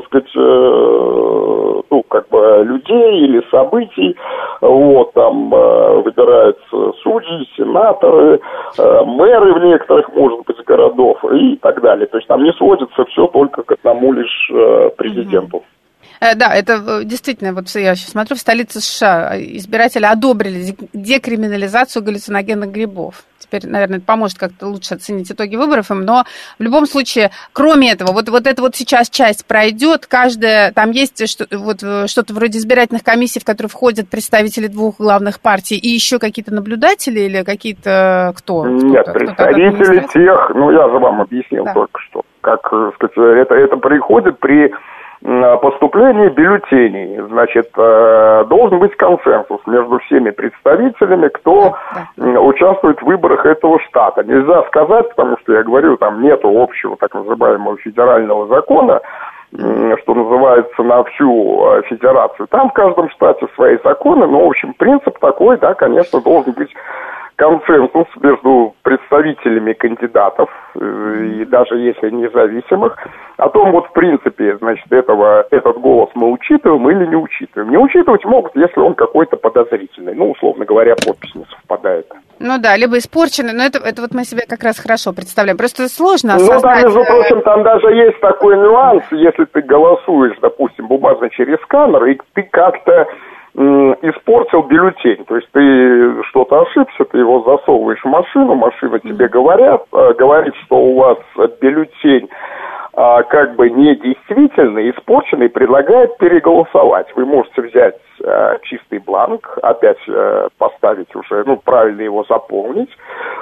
D: людей или событий. Вот, там выбираются судьи, сенаторы, мэры в некоторых, может быть, городов и так далее. То есть там не сводится все только к одному лишь президенту.
B: Да, это действительно, вот я сейчас смотрю, в столице США избиратели одобрили декриминализацию галлюциногенных грибов. Теперь, наверное, это поможет как-то лучше оценить итоги выборов им, но в любом случае, кроме этого, вот эта вот сейчас часть пройдет, каждая, там есть что-то вроде избирательных комиссий, в которые входят представители двух главных партий, и еще какие-то наблюдатели или какие-то кто?
D: Нет, представители тех, я же вам объяснил только что, как сказать, это приходит при поступлении бюллетеней. Значит, должен быть консенсус между всеми представителями, кто участвует в выборах этого штата. Нельзя сказать, потому что я говорю, там нету общего так называемого федерального закона, что называется, на всю федерацию. Там в каждом штате свои законы, но, в общем, принцип такой, да, конечно, должен быть консенсус между представителями кандидатов, и даже если независимых, о том, вот в принципе, значит, этот голос мы учитываем или не учитываем. Не учитывать могут, если он какой-то подозрительный, условно говоря, подпись не совпадает.
B: Да, либо испорченный, но это вот мы себе как раз хорошо представляем. Просто сложно осознать.
D: Там, между прочим, там даже есть такой нюанс, если ты голосуешь, допустим, бумажно через сканер, и ты как-то испортил бюллетень, то есть ты что-то ошибся, ты его засовываешь в машину, машина тебе говорит, что у вас бюллетень как бы недействительный, испорченный, и предлагает переголосовать. Вы можете взять чистый бланк, опять поставить уже, правильно его заполнить,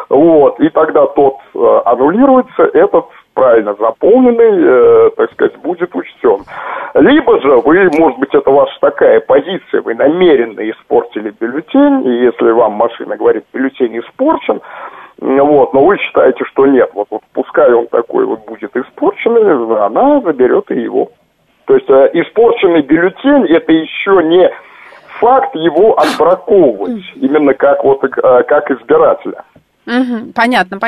D: и тогда тот аннулируется, этот правильно заполненный, так сказать, будет учтен. Либо же вы, может быть, это ваша такая позиция, вы намеренно испортили бюллетень, и если вам машина говорит, бюллетень испорчен, но вы считаете, что нет, вот пускай он такой будет испорченный, она заберет и его. То есть испорченный бюллетень — это еще не факт его отбраковывать, именно как избирателя.
B: Понятно.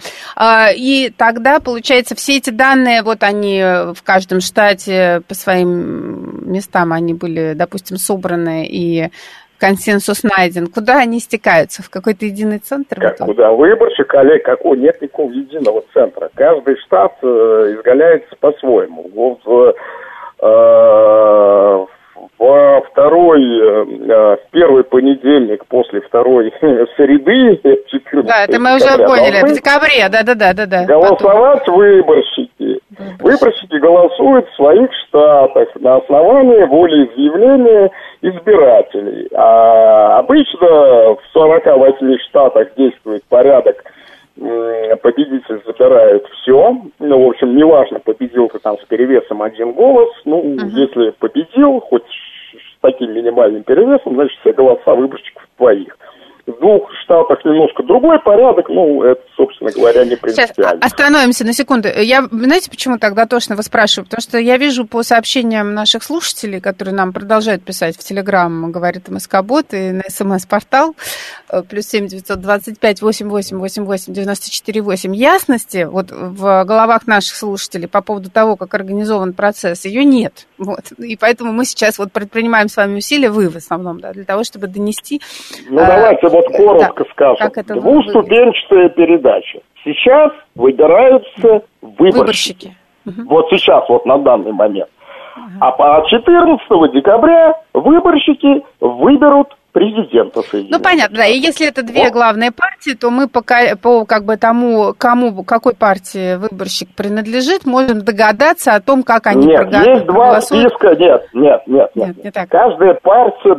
B: И тогда, получается, все эти данные, они в каждом штате по своим местам, они были, допустим, собраны, и консенсус найден. Куда они стекаются? В какой-то единый центр?
D: Куда? Выборщик, Олег, нет никакого единого центра. Каждый штат изгаляется по-своему. В первый понедельник после второй среды, 14
B: да, это мы уже поняли, в декабре, да.
D: Голосовать выборщики. Выборщики голосуют в своих штатах на основании волеизъявления избирателей. А обычно в 48 штатах действует порядок: победитель забирает все. В общем, неважно, победил ты там с перевесом 1 голос. Если победил, хоть с таким минимальным перевесом, значит, все голоса выборщиков твоих. В 2 штатах немножко другой порядок, это, собственно говоря, не принципиально.
B: Сейчас остановимся на секунду. Знаете, почему так дотошно вас спрашиваю? Потому что я вижу по сообщениям наших слушателей, которые нам продолжают писать в Телеграм, говорит МСК-бот, и на СМС-портал, +7 925 88 88 94 8, ясности в головах наших слушателей по поводу того, как организован процесс, ее нет. И поэтому мы сейчас предпринимаем с вами усилия, вы в основном, для того, чтобы донести...
D: давайте коротко скажем. Двуступенчатая передача. Сейчас выбираются выборщики. Сейчас, на данный момент. А по 14 декабря выборщики выберут президента Соединенных.
B: Понятно, да. И если это 2 главные партии, то мы по тому, какой партии выборщик принадлежит, можем догадаться о том, как они
D: проголосуют. Нет, есть 2 списка. Нет. Каждая партия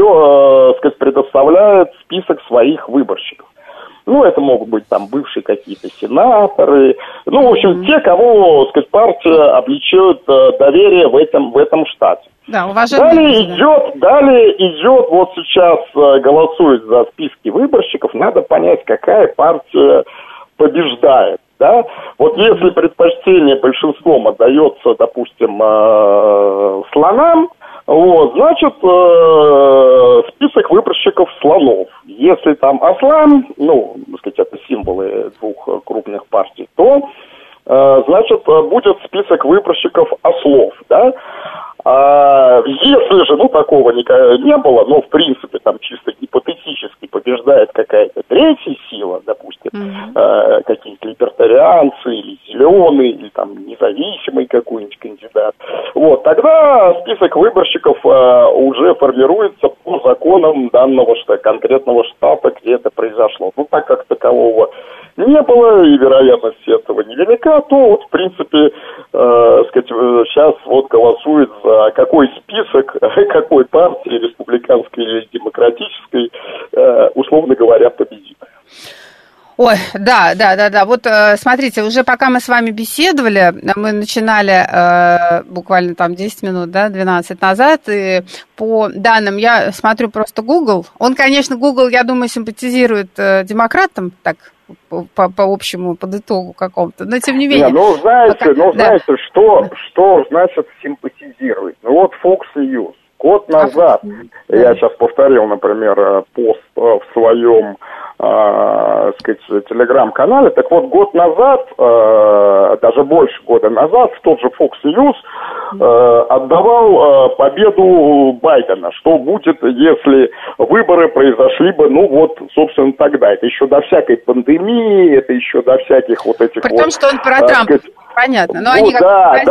D: предоставляет список своих выборщиков. Это могут быть там бывшие какие-то сенаторы. В общем, те, кого, партия облечет доверие в этом штате.
B: Да,
D: Далее идет, сейчас голосуют за списки выборщиков, надо понять, какая партия побеждает. Да? Если предпочтение большинством отдается, допустим, слонам, значит, список выборщиков слонов. Если там ослан, это символы 2 крупных партий, то, значит, будет список выборщиков ослов, да? Если же, такого не было, но в принципе там чисто гипотетически победитель побеждает какая-то третья сила, допустим, какие-то либертарианцы или зеленые, или там независимый какой-нибудь кандидат, вот, тогда список выборщиков уже формируется по законам данного конкретного штата, где это произошло. Ну, так как такового не было, и вероятность этого невелика, то вот, в принципе, сейчас вот голосует за какой список, какой партии, республиканской или демократической, условно говоря, победит.
B: Ой, да. Вот смотрите, уже пока мы с вами беседовали, мы начинали буквально там 10 минут, 12 назад, и по данным, я смотрю просто Google. Он, конечно, Google, я думаю, симпатизирует демократам, так, по общему, под итогу какому-то, но тем не менее.
D: Знаете, что значит симпатизирует? Ну вот Fox News. Год назад, я сейчас повторил, например, пост в своем, телеграм-канале, так вот, год назад, даже больше года назад, тот же Fox News отдавал победу Байдена. Что будет, если выборы произошли бы, собственно, тогда. Это еще до всякой пандемии, это еще до всяких вот этих
B: При том, что он про Трампа. Понятно, но они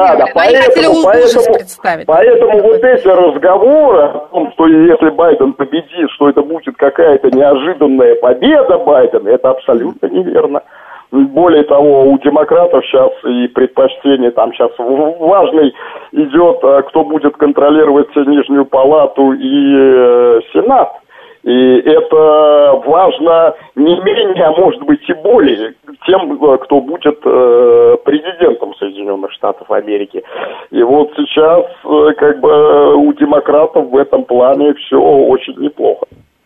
D: поэтому вот эти разговоры о том, что если Байден победит, что это будет какая-то неожиданная победа Байдена, это абсолютно неверно. Более того, у демократов сейчас и предпочтение, там сейчас важный идет, кто будет контролировать Нижнюю палату и Сенат. И это важно не менее, а может быть и более тем, кто будет президентом Соединенных Штатов Америки. И вот сейчас у демократов в этом плане все очень неплохо.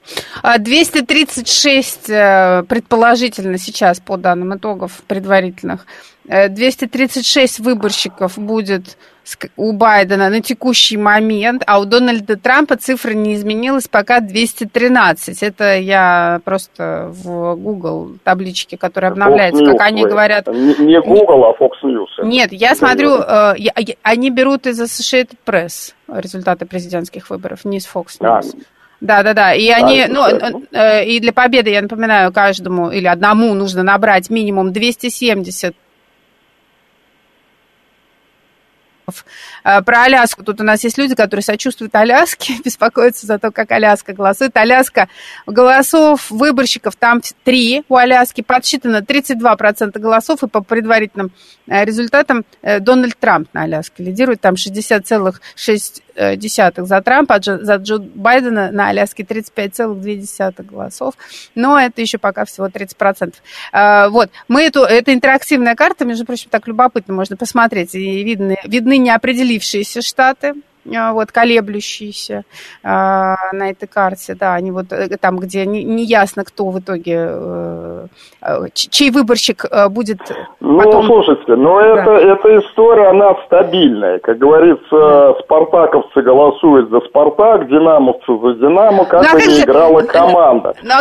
B: 236, предположительно сейчас, по данным итогов предварительных, 236 выборщиков будет у Байдена на текущий момент, а у Дональда Трампа цифра не изменилась, пока 213. Это я просто в Google табличке, которая обновляется, как они говорят.
D: Не Google, а Fox News.
B: Нет, я смотрю, они берут из Associated Press результаты президентских выборов, не из Fox News. Да. И они, и для победы, я напоминаю, каждому или одному нужно набрать минимум 270. Про Аляску. Тут у нас есть люди, которые сочувствуют Аляске, беспокоятся за то, как Аляска голосует. Аляска, голосов выборщиков там 3 у Аляски, подсчитано 32% голосов, и по предварительным результатам Дональд Трамп на Аляске лидирует, там 60,6% за Трампа, за Джо Байдена на Аляске 35,2% голосов, но это еще пока всего 30%. Вот, это интерактивная карта, между прочим, так любопытно, можно посмотреть, и видны неопределившиеся штаты, колеблющиеся на этой карте, да, они там, где не ясно, кто в итоге, чей выборщик будет потом...
D: Слушайте, эта история, она стабильная. Как говорится, спартаковцы голосуют за Спартак, динамовцы за Динамо, как бы ни играла команда. И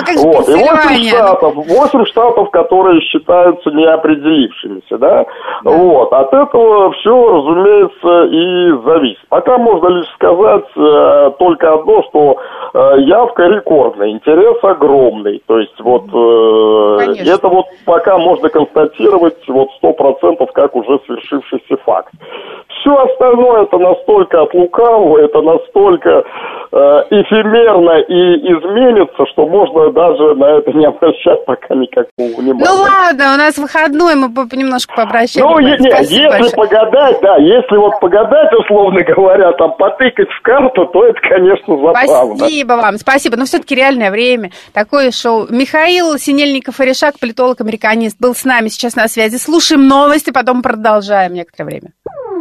D: 8 штатов, которые считаются неопределившимися, да? От этого все, разумеется, и зависит. Пока можно лишь сказать только одно, что явка рекордная, интерес огромный. То есть это пока можно констатировать 100% как уже свершившийся факт. Все остальное это настолько от лукавого, это настолько эфемерно и изменится, что можно даже на это не обращать пока никакого внимания.
B: Ну ладно, у нас выходной, мы немножко пообращаемся.
D: Если погадать, условно говоря, там потыкать в карту, то это, конечно, забавно.
B: Спасибо вам, спасибо. Но все-таки реальное время. Такое шоу. Михаил Синельников-Орешак, политолог-американист, был с нами сейчас на связи. Слушаем новости, потом продолжаем некоторое время.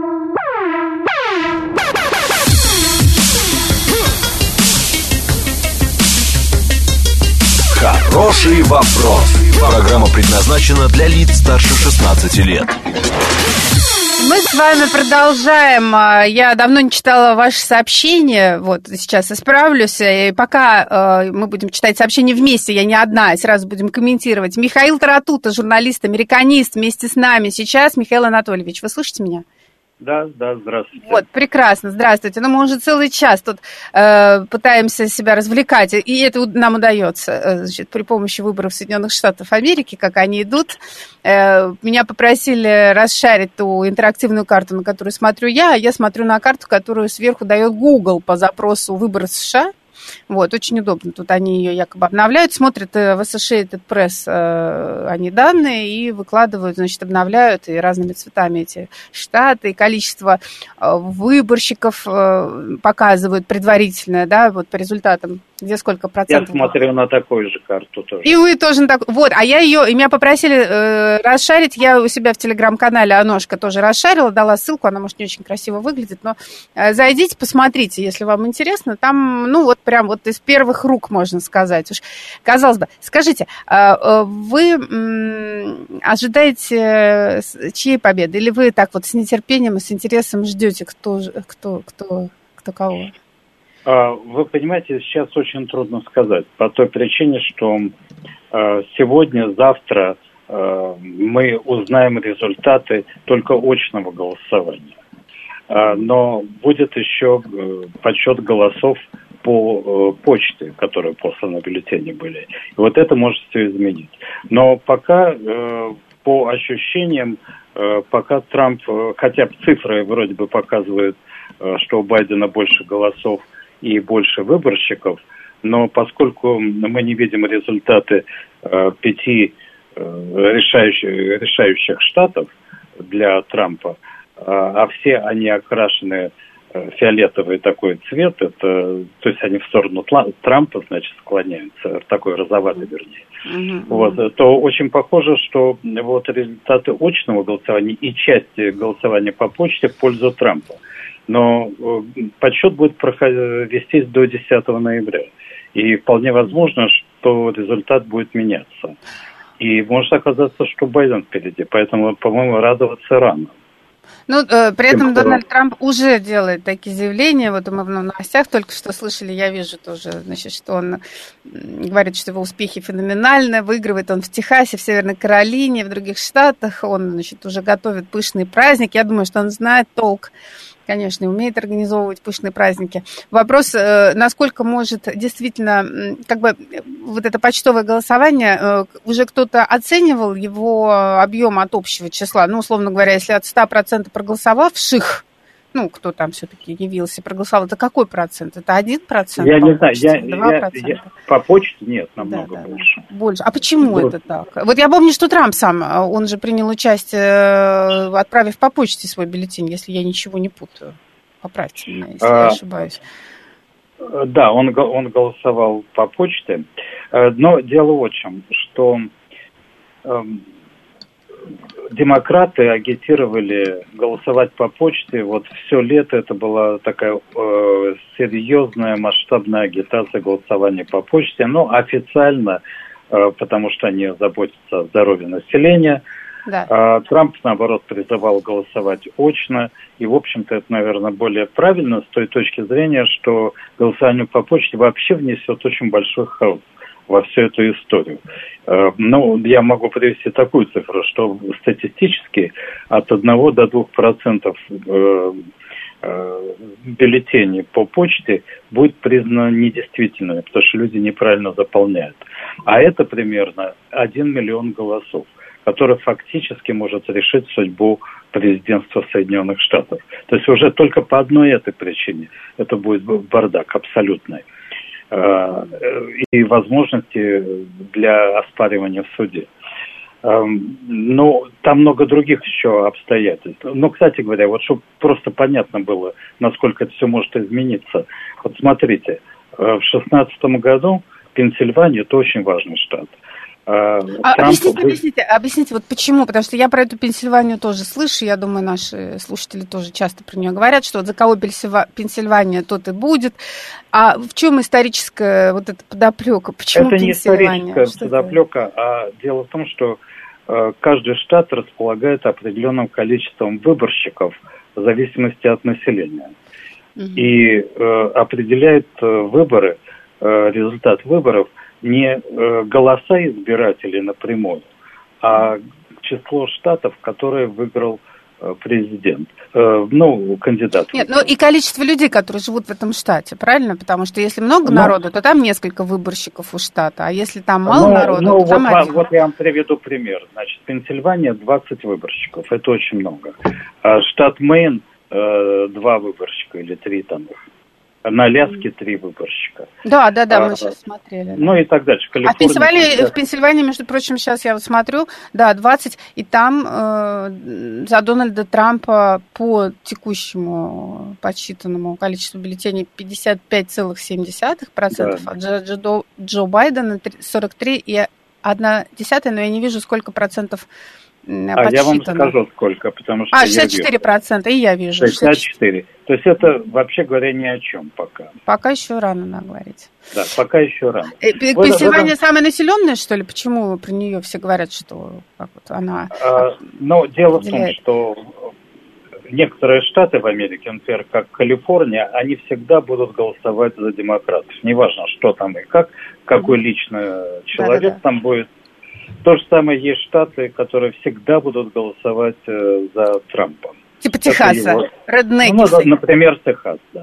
A: Хороший вопрос. Программа предназначена для лиц старше 16 лет.
B: Мы с вами продолжаем. Я давно не читала ваши сообщения. Сейчас исправлюсь. И пока мы будем читать сообщения вместе, я не одна, сразу будем комментировать. Михаил Таратута, журналист, американист, вместе с нами сейчас. Михаил Анатольевич, вы слышите меня?
E: Да, здравствуйте.
B: Вот, прекрасно, здравствуйте. Мы уже целый час тут пытаемся себя развлекать, и это нам удается, при помощи выборов Соединенных Штатов Америки, как они идут. Меня попросили расшарить ту интерактивную карту, на которую смотрю я, а я смотрю на карту, которую сверху дает Google по запросу «Выборы США». Вот, очень удобно. Тут они ее якобы обновляют, смотрят в Associated Press они данные и выкладывают, значит, обновляют и разными цветами эти штаты, и количество выборщиков показывают предварительное, да, вот по результатам, где сколько процентов.
E: Я смотрю на такую же карту тоже.
B: И вы тоже на такую. Вот, а я ее, и меня попросили расшарить, я у себя в телеграм-канале Аношка тоже расшарила, дала ссылку, она, может, не очень красиво выглядит, но зайдите, посмотрите, если вам интересно, там, ну, вот прям вот из первых рук, можно сказать. Уж, казалось бы, скажите, вы ожидаете чьей победы? Или вы так вот с нетерпением и с интересом ждете, кто кого?
E: Вы понимаете, сейчас очень трудно сказать, по той причине, что сегодня, завтра мы узнаем результаты только очного голосования. Но будет еще подсчет голосов по почте, которые посланы в бюллетени были. И вот это может все изменить. Но пока, по ощущениям, пока Трамп, хотя цифры вроде бы показывают, что у Байдена больше голосов и больше выборщиков, но поскольку мы не видим результаты 5 решающих штатов для Трампа, а все они окрашены фиолетовый такой цвет, это, то есть они в сторону Трампа, значит, склоняются, такой розоватый, вернее. Вот, то очень похоже, что вот результаты очного голосования и часть голосования по почте в пользу Трампа. Но подсчет будет вестись до 10 ноября. И вполне возможно, что результат будет меняться. И может оказаться, что Байден впереди. Поэтому, по-моему, радоваться рано.
B: Ну, при этом Дональд Трамп уже делает такие заявления. Вот мы в новостях только что слышали, я вижу тоже, значит, что он говорит, что его успехи феноменальны, выигрывает он в Техасе, в Северной Каролине, в других штатах. Он, значит, уже готовит пышный праздник. Я думаю, что он знает толк, конечно, и умеет организовывать пышные праздники. Вопрос, насколько может действительно, как бы, вот это почтовое голосование, уже кто-то оценивал его объем от общего числа? Ну, условно говоря, если от 100% проголосовавших, ну, кто там все-таки явился, проголосовал, это какой процент? Это 1%?
E: Я не знаю, 2%? По почте нет, намного больше.
B: Больше. А почему это так? Вот я помню, что Трамп сам, он же принял участие, отправив по почте свой бюллетень, если я ничего не путаю. Поправьте меня, если я ошибаюсь.
E: Да, он голосовал по почте, но дело в чем, что демократы агитировали голосовать по почте. Вот все лето это была такая серьезная масштабная агитация голосования по почте. Но официально, потому что они заботятся о здоровье населения, да. Трамп, наоборот, призывал голосовать очно. И, в общем-то, это, наверное, более правильно с той точки зрения, что голосование по почте вообще внесет очень большой хаос во всю эту историю. Ну, я могу привести такую цифру, что статистически от 1 до 2% бюллетеней по почте будет признано недействительными, потому что люди неправильно заполняют. А это примерно 1 миллион голосов, который фактически может решить судьбу президентства Соединенных Штатов. То есть уже только по одной этой причине это будет бардак абсолютный. И возможности для оспаривания в суде. Но там много других еще обстоятельств. Но, кстати говоря, вот чтобы просто понятно было, насколько это все может измениться. Вот смотрите, в 2016 году Пенсильвания – это очень важный штат.
B: Объясните, вот почему? Потому что я про эту Пенсильванию тоже слышу, я думаю, наши слушатели тоже часто про нее говорят, что вот за кого Пенсильвания, тот и будет. А в чем историческая вот эта подоплека? Почему
E: это не историческая подоплека, а дело в том, что каждый штат располагает определенным количеством выборщиков в зависимости от населения. И определяет выборы, результат выборов, не голоса избирателей напрямую, а число штатов, которые выиграл президент, кандидат.
B: Нет, и количество людей, которые живут в этом штате, правильно? Потому что если много народу, то там несколько выборщиков у штата, а если там мало народу, то там один.
E: Вот я вам приведу пример. Значит, Пенсильвания 20 выборщиков, это очень много. А штат Мэйн 2 выборщика или 3 там их. На Аляске 3 выборщика.
B: Да, мы сейчас смотрели.
E: И так дальше.
B: В Пенсильвании, между прочим, сейчас я вот смотрю, 20, и там за Дональда Трампа по текущему подсчитанному количеству бюллетеней 55,7%, а Джо Байдена 43,1%, но я не вижу, сколько процентов подсчитано.
E: Я вам скажу, сколько, потому что
B: 64%, и я вижу.
E: 64%. То есть это, вообще говоря, ни о чем пока.
B: Пока еще рано говорить.
E: Да, пока еще рано.
B: Пенсильвания самая населенная, что ли? Почему про нее все говорят, что она...
E: дело в том, что некоторые штаты в Америке, например, как Калифорния, они всегда будут голосовать за демократов. Неважно, что там и как, какой лично человек там будет. То же самое есть штаты, которые всегда будут голосовать за Трампа.
B: Типа Техаса, реднеки.
E: Например, Техас, да.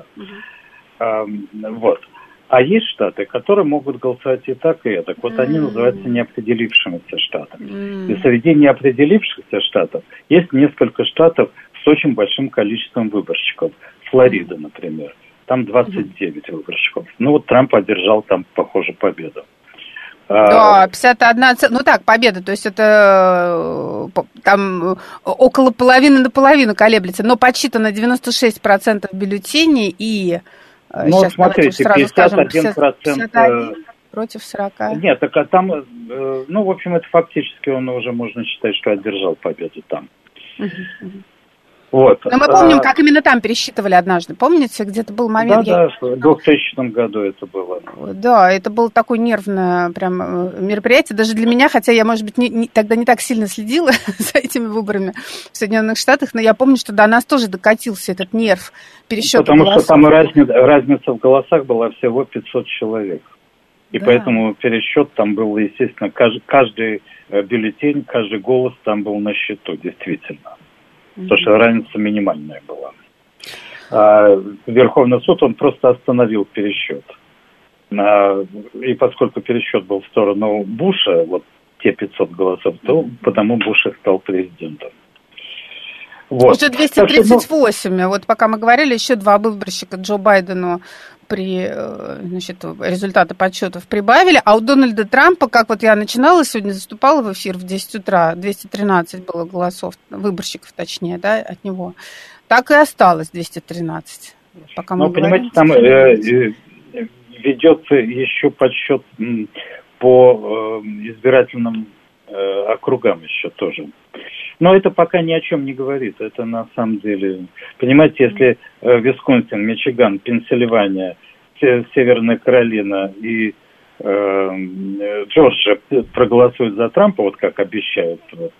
E: А есть штаты, которые могут голосовать и так, и так. Вот они называются неопределившимися штатами. И среди неопределившихся штатов есть несколько штатов с очень большим количеством выборщиков. Флорида, например. Там 29 выборщиков. Трамп одержал там, похоже, победу.
B: Да, 51, победа, то есть это там около половины на половину колеблется, но подсчитано 96% бюллетеней и...
E: сейчас смотрите, 51%
B: против 40.
E: Нет, так там, в общем, это фактически он уже можно считать, что одержал победу там. Вот.
B: Но мы помним, как именно там пересчитывали однажды. Помните, где-то был момент...
E: Да, в 2000 году это было.
B: Да, это было такое нервное прям мероприятие, даже для меня, хотя я, может быть, тогда не так сильно следила за этими выборами в Соединенных Штатах, но я помню, что до нас тоже докатился этот нерв пересчета
E: Потому
B: голосов.
E: что там разница в голосах была всего 500 человек. И поэтому пересчет там был, естественно, каждый бюллетень, каждый голос там был на счету, действительно. Потому что разница минимальная была. Верховный суд, он просто остановил пересчет. И поскольку пересчет был в сторону Буша, вот те 500 голосов, то потому Буш и стал президентом. Вот.
B: Уже 238. Вот пока мы говорили, еще 2 выборщика Джо Байдену при результаты подсчетов прибавили, а у Дональда Трампа, как вот я начинала сегодня, заступала в эфир в 10 утра, 213 было голосов, выборщиков точнее, да, от него, так и осталось 213. Пока мы
E: понимаете, там ведется еще подсчет по избирательным округам еще тоже. Но это пока ни о чем не говорит. Это на самом деле... Понимаете, если Висконсин, Мичиган, Пенсильвания, Северная Каролина и Джорджия проголосуют за Трампа, вот как обещают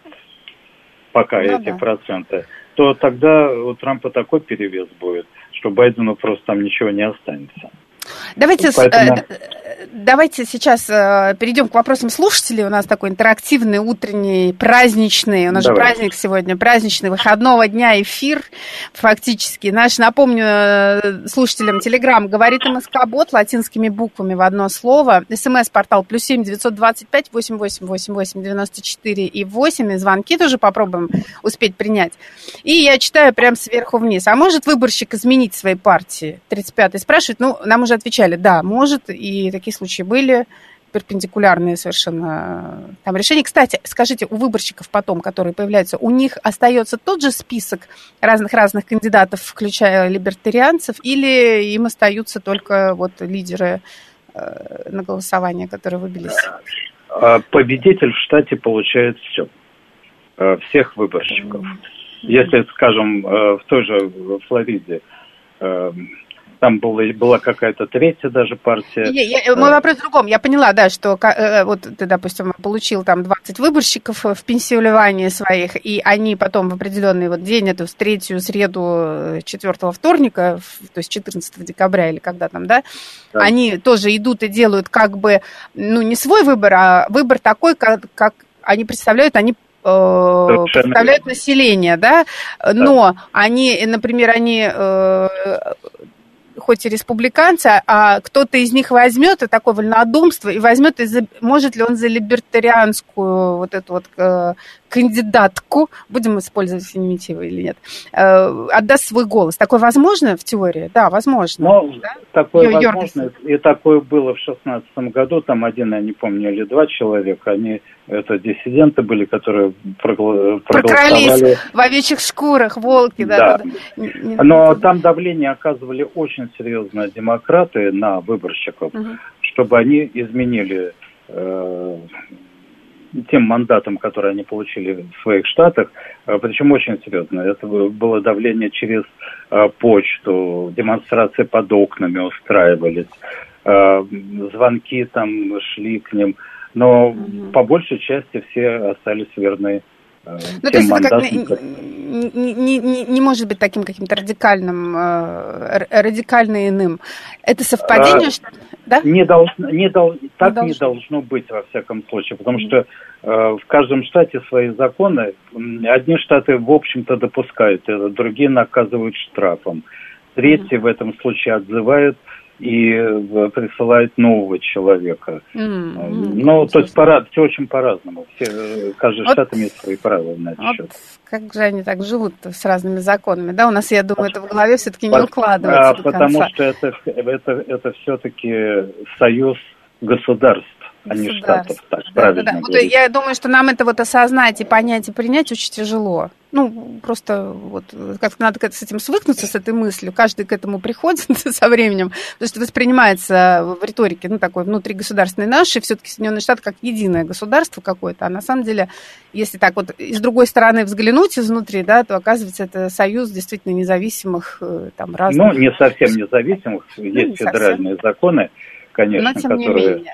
E: пока эти проценты, то тогда у Трампа такой перевес будет, что Байдену просто там ничего не останется.
B: Давайте сейчас перейдем к вопросам слушателей. У нас такой интерактивный, утренний, праздничный. У нас же праздник сегодня, праздничный, выходного дня эфир фактически. Напомню слушателям, Телеграм говорит МСК-бот латинскими буквами в одно слово. СМС-портал +7 925 88 88 94 и 8. И звонки тоже попробуем успеть принять. И я читаю прям сверху вниз. А может выборщик изменить своей партии? 35-й спрашивает. Нам уже отвечали, да, может, и такие случаи были, перпендикулярные совершенно там решения. Кстати, скажите, у выборщиков потом, которые появляются, у них остается тот же список разных кандидатов, включая либертарианцев, или им остаются только лидеры на голосование, которые выбились?
E: Победитель в штате получает все, всех выборщиков. Если, скажем, в той же Флориде там была какая-то третья даже партия.
B: Мой вопрос в другом. Я поняла, да, что вот ты, допустим, получил там 20 выборщиков в Пенсильвании своих, и они потом в определенный день, это в третью среду 4 вторника, то есть 14 декабря или когда там, да, они тоже идут и делают как бы, не свой выбор, а выбор такой, как они представляют, они представляют население, да, но они, например, хоть и республиканцы, а кто-то из них возьмет и такое вольнодумство, и возьмет, может ли он за либертарианскую вот эту вот кандидатку, будем использовать феминитивы или нет, отдаст свой голос. Такое возможно в теории? Да, возможно.
E: Ну,
B: да?
E: Такое возможно, и такое было в 2016 году, там один, я не помню, или два человека, они, это диссиденты были, которые проголосовали.
B: Прокрались в овечьих шкурах, волки, да.
E: Но там давление оказывали очень серьезно демократы на выборщиков, чтобы они изменили тем мандатам, которые они получили в своих штатах, причем очень серьезно. Это было давление через почту, демонстрации под окнами устраивались, звонки там шли к ним, но по большей части все остались верны.
B: Ну, то есть это не может быть таким каким-то радикально иным. Это совпадение, что... Да?
E: Не должно быть, во всяком случае, потому что в каждом штате свои законы. Одни штаты, в общем-то, допускают это, другие наказывают штрафом. Третьи в этом случае отзывают и присылают нового человека. Ну, то есть все очень по-разному. Каждый штат имеет свои правила на этот счет.
B: Как же они так живут с разными законами? Да, у нас, я думаю, это в голове все-таки не укладывается до конца.
E: Потому что это все-таки союз государств, а не штатов. Так, правильно говорить.
B: Я думаю, что нам это вот осознать и понять, и принять очень тяжело. Ну, просто вот как-то надо с этим свыкнуться, с этой мыслью. Каждый к этому приходит со временем, потому что воспринимается в риторике, ну, такой внутригосударственной нашей, все-таки Соединенные Штаты как единое государство какое-то, а на самом деле, если так вот с другой стороны взглянуть изнутри, да, то оказывается, это союз действительно независимых, там, разных...
E: Ну, не совсем независимых, есть федеральные законы, конечно,
B: но тем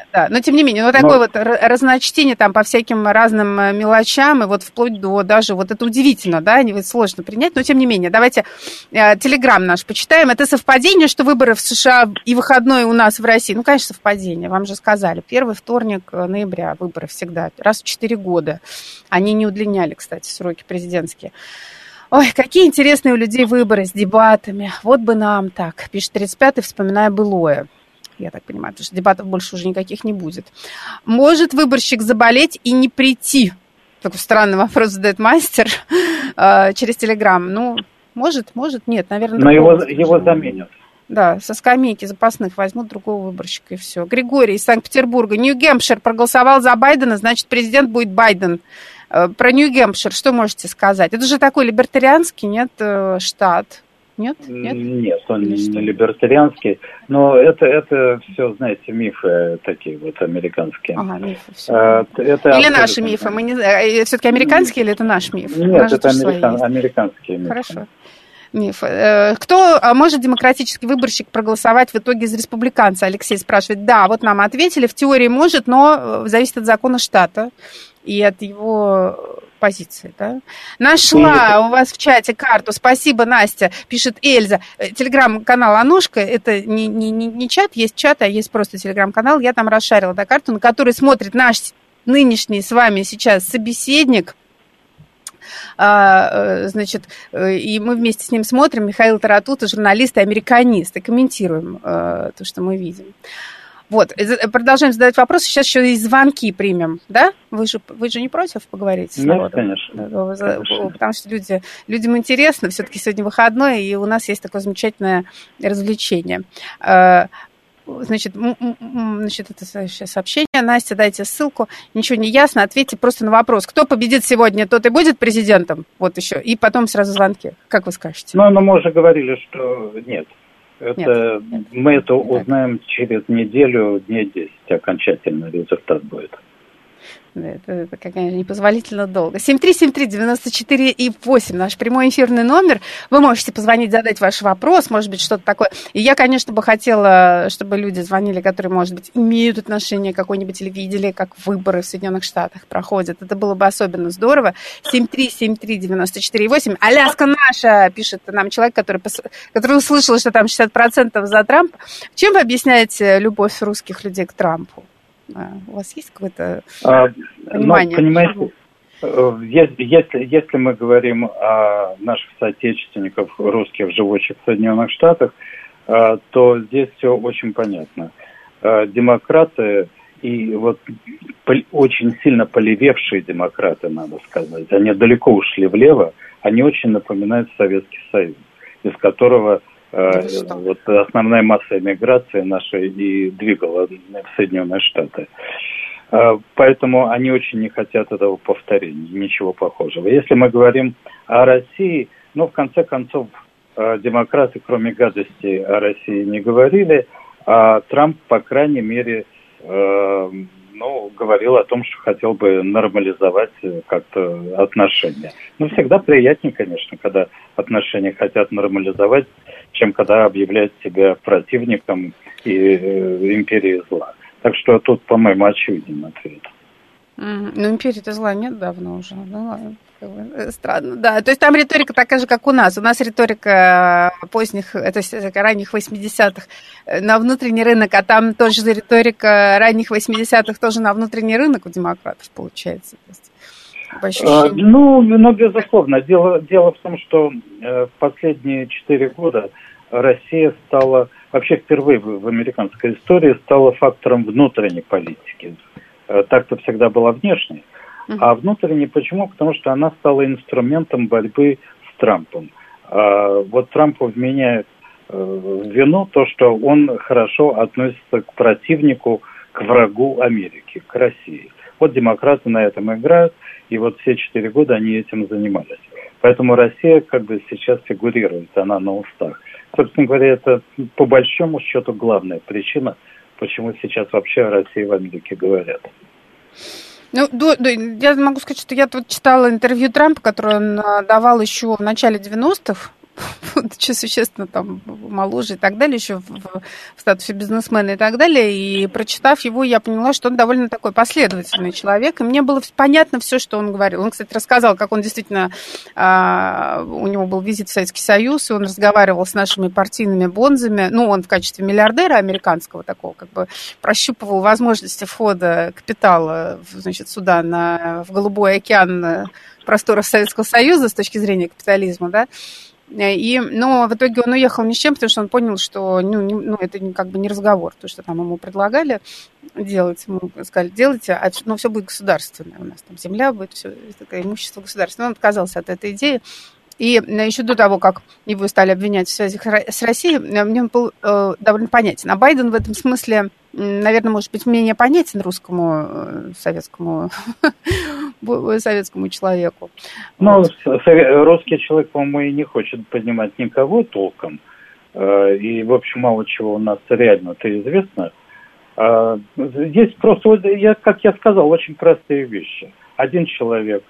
B: не менее, такое вот разночтение там по всяким разным мелочам, и вот вплоть до даже, вот это удивительно, да, сложно принять, но тем не менее, давайте телеграм наш почитаем. Это совпадение, что выборы в США и выходной у нас в России? Ну, конечно, совпадение, вам же сказали. Первый вторник ноября выборы всегда, раз в 4 года. Они не удлиняли, кстати, сроки президентские. Ой, какие интересные у людей выборы с дебатами. Вот бы нам так, пишет 35-й, вспоминая былое. Я так понимаю, потому что дебатов больше уже никаких не будет. Может выборщик заболеть и не прийти? Такой странный вопрос задает мастер через Телеграм. Ну, может, нет, наверное.
E: Но его заменят.
B: Да, со скамейки запасных возьмут другого выборщика, и все. Григорий из Санкт-Петербурга. Нью-Гэмпшир проголосовал за Байдена, значит, президент будет Байден. Про Нью-Гэмпшир что можете сказать? Это же такой либертарианский, нет, штат. Нет?
E: Нет, он не либертарианский, но это все, знаете, мифы такие вот американские.
B: Ага, мифы, все. Или наши мифы, мы не знаем, все-таки американские или это наш миф?
E: Нет, это американские мифы.
B: Хорошо. Миф. Кто может демократический выборщик проголосовать в итоге из республиканца? Алексей спрашивает. Да, вот нам ответили, в теории может, но зависит от закона штата и от его позиции, да? Нашла у вас в чате карту. Спасибо, Настя, пишет Эльза. Телеграм-канал «Анушка», это не чат, есть чат, а есть просто телеграм-канал. Я там расшарила карту, на которой смотрит наш нынешний с вами сейчас собеседник. Значит, и мы вместе с ним смотрим. Михаил Таратута, журналист и американист, и комментируем то, что мы видим. Вот, продолжаем задавать вопросы. Сейчас еще и звонки примем, да? Вы же не против поговорить с народом?
E: Нет, конечно.
B: Потому что людям интересно. Все-таки сегодня выходной, и у нас есть такое замечательное развлечение. Значит, это следующее сообщение. Настя, дайте ссылку. Ничего не ясно. Ответьте просто на вопрос. Кто победит сегодня, тот и будет президентом. Вот еще. И потом сразу звонки. Как вы скажете?
E: Ну, мы уже говорили, что нет. Мы это узнаем через неделю, дней 10. Окончательный результат будет.
B: Это конечно, непозволительно долго. 7373948, наш прямой эфирный номер. Вы можете позвонить, задать ваш вопрос, может быть, что-то такое. И я, конечно, бы хотела, чтобы люди звонили, которые, может быть, имеют отношение к какой-нибудь или видели, как выборы в Соединенных Штатах проходят. Это было бы особенно здорово. 7373948. Аляска наша, пишет нам человек, который услышал, что там 60% за Трампа. Чем вы объясняете любовь русских людей к Трампу? У вас есть какое-то понимание?
E: Понимаете, Если мы говорим о наших соотечественниках, русских, живущих в Соединенных Штатах, то здесь все очень понятно. Демократы и вот очень сильно полевевшие демократы, надо сказать, они далеко ушли влево, они очень напоминают Советский Союз, из которого вот основная масса эмиграции нашей и двигала в Соединенные Штаты. Поэтому они очень не хотят этого повторения, ничего похожего. Если мы говорим о России, в конце концов, демократы, кроме гадости, о России не говорили, а Трамп, по крайней мере, говорил о том, что хотел бы нормализовать как-то отношения. Всегда приятнее, конечно, когда отношения хотят нормализовать, чем когда объявляют себя противником и империей зла. Так что тут, по-моему, очевиден ответ.
B: Империи-то зла нет давно уже. Ладно. Странно, да. То есть там риторика такая же, как у нас. У нас риторика поздних, то есть ранних 80-х на внутренний рынок, а там тоже риторика ранних 80-х тоже на внутренний рынок у демократов получается.
E: Безусловно. Дело в том, что в последние 4 года Россия стала, вообще впервые в американской истории, стала фактором внутренней политики. Так-то всегда была внешней. А внутренне почему? Потому что она стала инструментом борьбы с Трампом. Вот Трампу вменяет в вину то, что он хорошо относится к противнику, к врагу Америки, к России. Вот демократы на этом играют, и вот все 4 года они этим занимались. Поэтому Россия как бы сейчас фигурирует, она на устах. Собственно говоря, это по большому счету главная причина, почему сейчас вообще о России в Америке говорят.
B: Я могу сказать, что я тут читала интервью Трампа, которое он давал еще в начале 90-х, будучи существенно там моложе и так далее, еще в статусе бизнесмена и так далее, и прочитав его, я поняла, что он довольно такой последовательный человек, и мне было понятно все, что он говорил. Он, кстати, рассказал, как он действительно, у него был визит в Советский Союз, и он разговаривал с нашими партийными бонзами, он в качестве миллиардера американского такого, как бы прощупывал возможности входа капитала, значит, сюда, в Голубой океан просторов Советского Союза с точки зрения капитализма, да. Но в итоге он уехал ни с чем, потому что он понял, что это как бы не разговор, то, что там ему предлагали делать, ему сказали, делайте, но все будет государственное, у нас там земля будет, все такое имущество государственное. Он отказался от этой идеи. И еще до того, как его стали обвинять в связях с Россией, мне он был довольно понятен. А Байден в этом смысле, наверное, может быть, менее понятен русскому советскому человеку.
E: Русский человек, по-моему, и не хочет поднимать никого толком. И, в общем, мало чего у нас реально-то известно. Здесь просто, как я сказал, очень простые вещи. Один человек,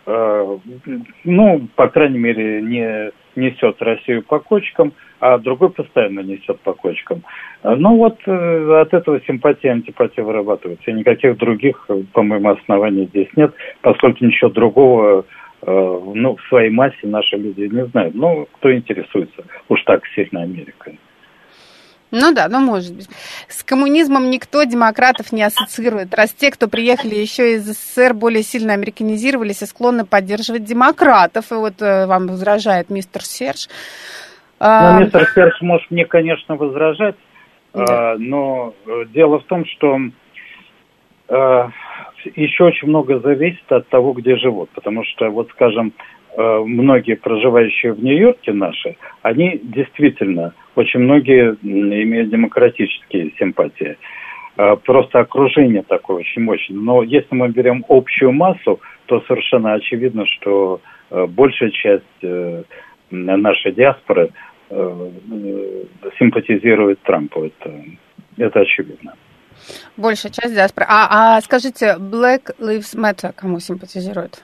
E: по крайней мере, не несет Россию по кочкам, а другой постоянно несет по кочкам. От этого симпатия и антипатия вырабатывается. И никаких других, по-моему, оснований здесь нет, поскольку ничего другого в своей массе наши люди не знают. Кто интересуется уж так сильно Америкой.
B: Может быть. С коммунизмом никто демократов не ассоциирует, раз те, кто приехали еще из СССР, более сильно американизировались и склонны поддерживать демократов. И вот вам возражает мистер Серж.
E: Мистер Серж может мне, конечно, возражать, но дело в том, что еще очень много зависит от того, где живут. Потому что, скажем, многие проживающие в Нью-Йорке наши, они действительно, очень многие имеют демократические симпатии. Просто окружение такое очень мощное. Но если мы берем общую массу, то совершенно очевидно, что большая часть нашей диаспоры симпатизирует Трампу. Это очевидно.
B: Большая часть диаспоры. А скажите, Black Lives Matter кому симпатизирует?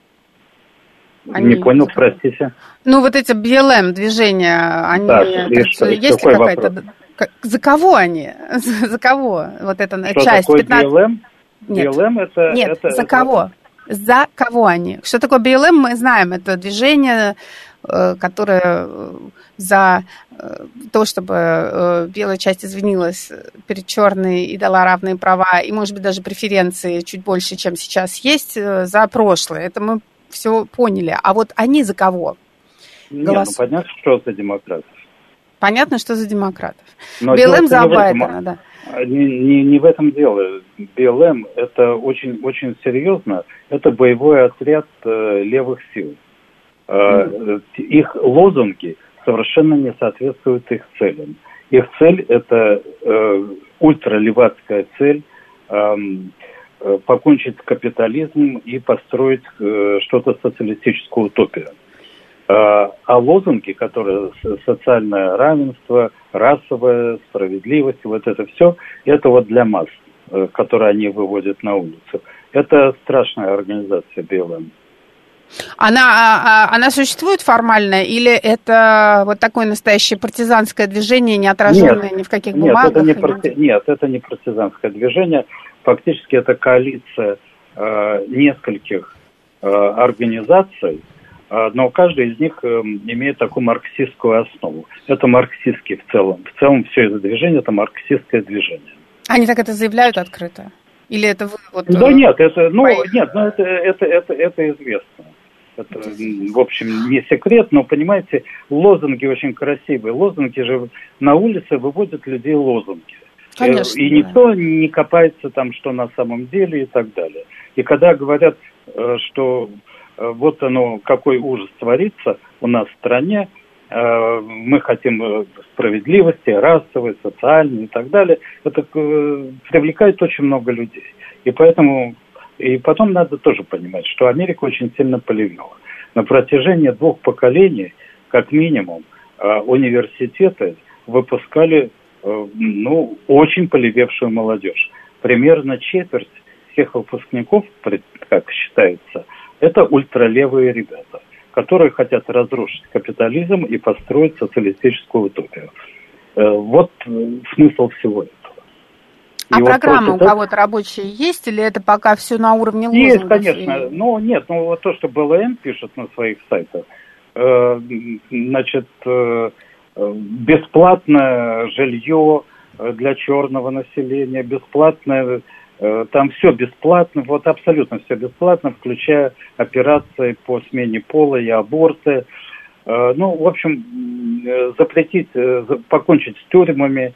E: Не понял, простите.
B: Эти BLM движения, они... есть ли какая-то... За кого они? За кого? Вот эта
E: что
B: часть...
E: Что такое 15... BLM?
B: Нет,
E: BLM это...
B: Нет, за кого? За кого они? Что такое BLM, мы знаем. Это движение которая за то, чтобы белая часть извинилась перед черной и дала равные права, и, может быть, даже преференции чуть больше, чем сейчас есть, за прошлое. Это мы все поняли. А вот они за кого голосуют?
E: Понятно, что за демократов.
B: Понятно, что за демократов.
E: Но
B: БЛМ за Байдена, да.
E: Не в этом дело. БЛМ это очень, очень серьезно. Это боевой отряд левых сил. Их лозунги совершенно не соответствуют их целям. Их цель это ультралевацкая цель покончить с капитализмом и построить что-то социалистическую утопию. А лозунги, которые социальное равенство, расовая справедливость, вот это все, это вот для масс, которые они выводят на улицу. Это страшная организация БЛМ.
B: Она существует формально, или это вот такое настоящее партизанское движение, не отраженное ни в каких бумагах?
E: Нет, это не партизанское движение. Фактически это коалиция нескольких организаций, но каждый из них имеет такую марксистскую основу. Это марксистский в целом. В целом все это движение – это марксистское движение.
B: Они так это заявляют открыто? Или это вы вот...
E: Да нет, это известно. Это, в общем, не секрет, но, понимаете, лозунги очень красивые. Лозунги же на улице выводят людей лозунги.
B: Конечно,
E: и никто не копается там, что на самом деле и так далее. И когда говорят, что вот оно, какой ужас творится у нас в стране, мы хотим справедливости, расовой, социальной и так далее, это привлекает очень много людей. И поэтому, и потом надо тоже понимать, что Америка очень сильно полевела. На протяжении 2 поколений, как минимум, университеты выпускали очень полевевшую молодежь. Примерно четверть всех выпускников, как считается, это ультралевые ребята, которые хотят разрушить капитализм и построить социалистическую утопию. Вот смысл всего этого.
B: А программа у кого-то рабочая есть, или это пока все на уровне лозунгов?
E: Есть, конечно. Вот то, что БЛМ пишет на своих сайтах, значит, бесплатное жилье для черного населения, бесплатное... Там все бесплатно, вот абсолютно все бесплатно, включая операции по смене пола и аборты. В общем, запретить, покончить с тюрьмами.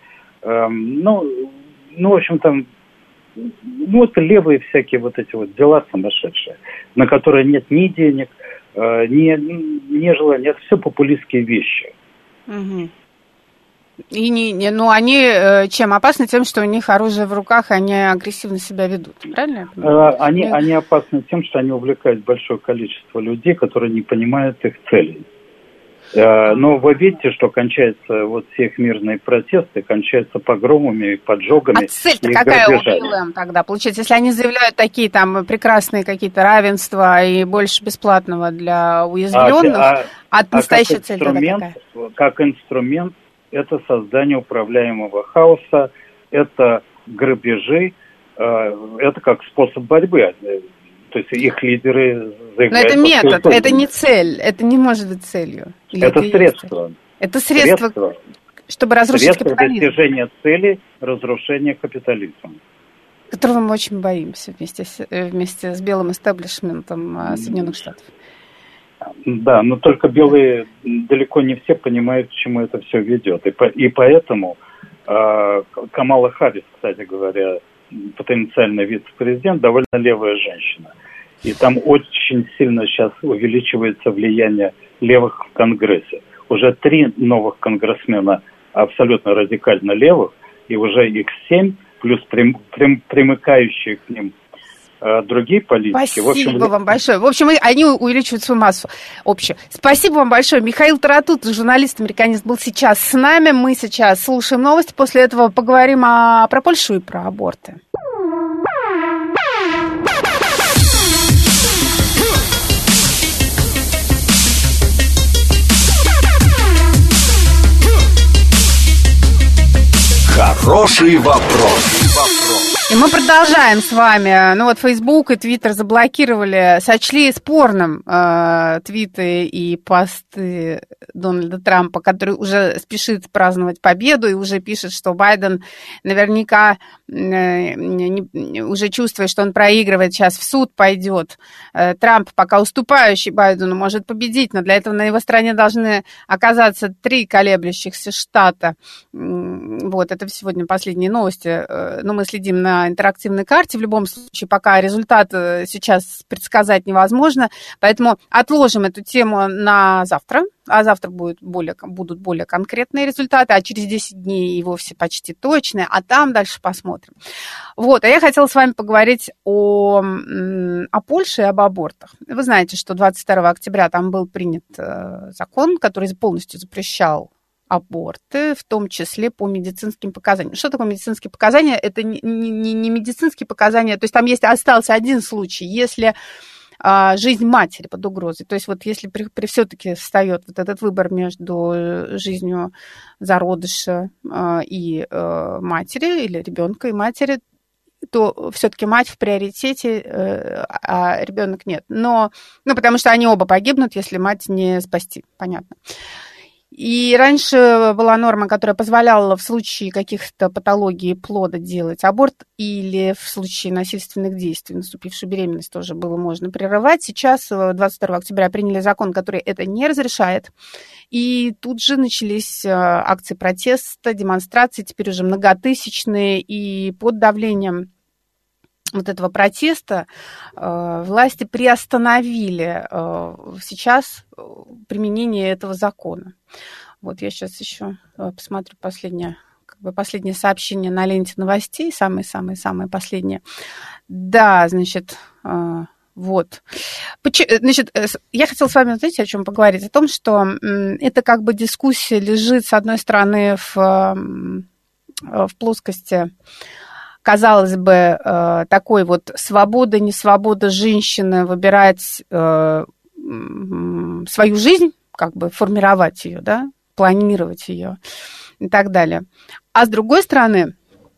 E: В общем, там, это левые всякие вот эти вот дела сумасшедшие, на которые нет ни денег, ни желания. Это все популистские вещи.
B: Угу. И они чем опасны? Тем, что у них оружие в руках, они агрессивно себя ведут, правильно?
E: Они опасны тем, что они увлекают большое количество людей, которые не понимают их целей. Но вы видите, что кончаются вот все их мирные протесты, кончаются погромами, поджогами.
B: А цель-то какая у БЛМ тогда? Получается, если они заявляют такие там прекрасные какие-то равенства и больше бесплатного для уязвленных, настоящая цель-то какая?
E: Как инструмент, это создание управляемого хаоса, это грабежи, это как способ борьбы. То есть их лидеры заявляют...
B: Но это метод, это не цель, это не может быть целью.
E: Это средство.
B: Это средство, чтобы разрушить капитализм.
E: Средство достижения цели разрушения капитализма.
B: Которого мы очень боимся вместе с белым истеблишментом Соединенных Штатов.
E: Да, но только белые далеко не все понимают, к чему это все ведет. И поэтому Камала Харрис, кстати говоря, потенциальный вице-президент, довольно левая женщина. И там очень сильно сейчас увеличивается влияние левых в Конгрессе. Уже 3 новых конгрессмена абсолютно радикально левых, и уже их 7, плюс примыкающие к ним другие политики.
B: Спасибо вам большое. В общем, они увеличивают свою массу общую. Спасибо вам большое. Михаил Таратут, журналист-американист, был сейчас с нами. Мы сейчас слушаем новости. После этого поговорим про Польшу и про аборты.
A: Хороший вопрос.
B: И мы продолжаем с вами. Ну вот Facebook и Twitter заблокировали, сочли спорным твиты и посты Дональда Трампа, который уже спешит праздновать победу и уже пишет, что Байден наверняка уже чувствует, что он проигрывает, сейчас в суд пойдет. Трамп, пока уступающий Байдену, может победить, но для этого на его стороне должны оказаться 3 колеблющихся штата. Вот, это сегодня последние новости. Но мы следим на интерактивной карте. В любом случае, пока результат сейчас предсказать невозможно. Поэтому отложим эту тему на завтра. А завтра будут более конкретные результаты, а через 10 дней и вовсе почти точные. А там дальше посмотрим. Вот, а я хотела с вами поговорить о Польше и об абортах. Вы знаете, что 22 октября там был принят закон, который полностью запрещал аборты, в том числе по медицинским показаниям. Что такое медицинские показания? Это не медицинские показания, то есть там остался один случай, если жизнь матери под угрозой. То есть вот если все-таки встает вот этот выбор между жизнью зародыша и матери, или ребенка и матери, то все-таки мать в приоритете, а ребенок нет. Потому что они оба погибнут, если мать не спасти, понятно. И раньше была норма, которая позволяла в случае каких-то патологий плода делать аборт, или в случае насильственных действий, наступившую беременность, тоже было можно прерывать. Сейчас, 22 октября, приняли закон, который это не разрешает. И тут же начались акции протеста, демонстрации, теперь уже многотысячные, и под давлением вот этого протеста власти приостановили сейчас применение этого закона. Вот я сейчас еще посмотрю последнее сообщение на ленте новостей, самые-самые-самые последние. Да, значит, вот. Значит, я хотела с вами, знаете, о чем поговорить? О том, что это как бы дискуссия лежит, с одной стороны, в плоскости, казалось бы, такой вот свобода, не свобода женщины выбирать свою жизнь, как бы формировать ее, да, планировать ее и так далее. А с другой стороны,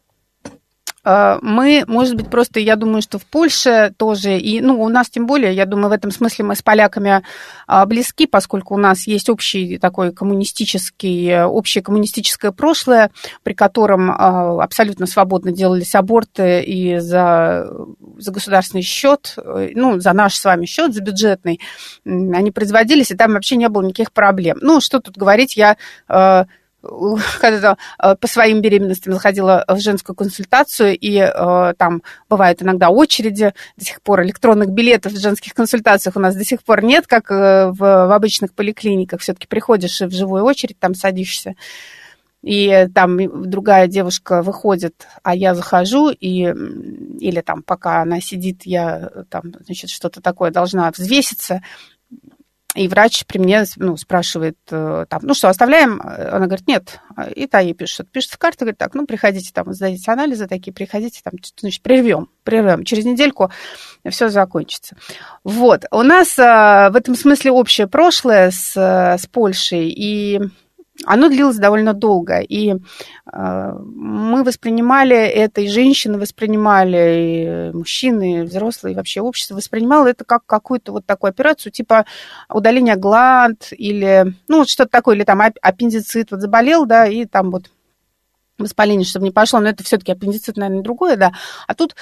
B: мы, может быть, просто, я думаю, что в Польше тоже, и, у нас тем более, я думаю, в этом смысле мы с поляками близки, поскольку у нас есть общее коммунистическое прошлое, при котором абсолютно свободно делались аборты и за государственный счет, за наш с вами счет, за бюджетный, они производились, и там вообще не было никаких проблем. Что тут говорить, я когда по своим беременностям заходила в женскую консультацию, и там бывают иногда очереди, до сих пор электронных билетов в женских консультациях у нас до сих пор нет, как в обычных поликлиниках. Все-таки приходишь и в живую очередь там садишься, и там другая девушка выходит, а я захожу, или там пока она сидит, я там, значит, что-то такое должна взвеситься. И врач при мне спрашивает, что, оставляем? Она говорит, нет. И та ей пишет в карту, говорит, так, приходите, там, сдадите анализы такие, приходите, там, значит, прервем. Через недельку все закончится. Вот. У нас в этом смысле общее прошлое с Польшей, и оно длилось довольно долго, и мы воспринимали это, и женщины воспринимали, и мужчины, и взрослые, и вообще общество воспринимало это как какую-то вот такую операцию, типа удаления гланд, или, что-то такое, или там аппендицит вот заболел, да, и там вот воспаление, чтобы не пошло, но это все-таки аппендицит, наверное, другое, да, а тут,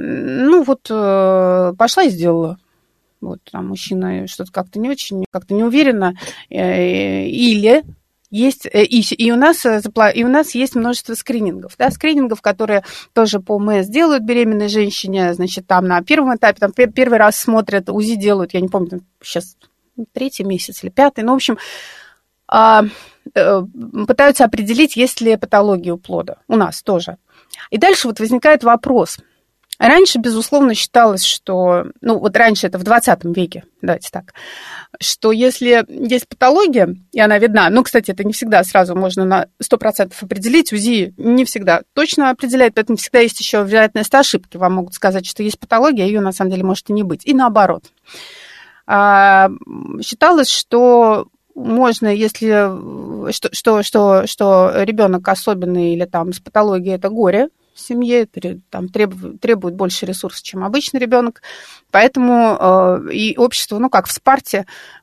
B: пошла и сделала. Вот, там мужчина что-то как-то не очень, как-то не уверенно, или... Есть, и у нас есть множество скринингов, да, которые тоже по ОМС делают беременной женщине, значит, там на первом этапе, там первый раз смотрят, УЗИ делают, я не помню, сейчас 3-й месяц или 5-й, в общем, пытаются определить, есть ли патология у плода, у нас тоже. И дальше вот возникает вопрос. Раньше, безусловно, считалось, что... раньше это в 20 веке, давайте так, что если есть патология, и она видна... кстати, это не всегда сразу можно на 100% определить. УЗИ не всегда точно определяет, поэтому всегда есть еще вероятность ошибки. Вам могут сказать, что есть патология, а ее на самом деле может и не быть. И наоборот. Считалось, что можно, если... Что ребенок особенный или там с патологией, это горе, семье, там, требует больше ресурсов, чем обычный ребенок. Поэтому и общество, ну, как в Спарте,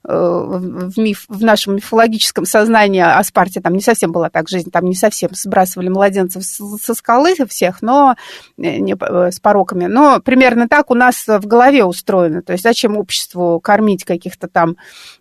B: в нашем мифологическом сознании о Спарте там не совсем была так жизнь, там не совсем сбрасывали младенцев со скалы всех, но не с пороками. Но примерно так у нас в голове устроено. То есть зачем обществу кормить каких-то там,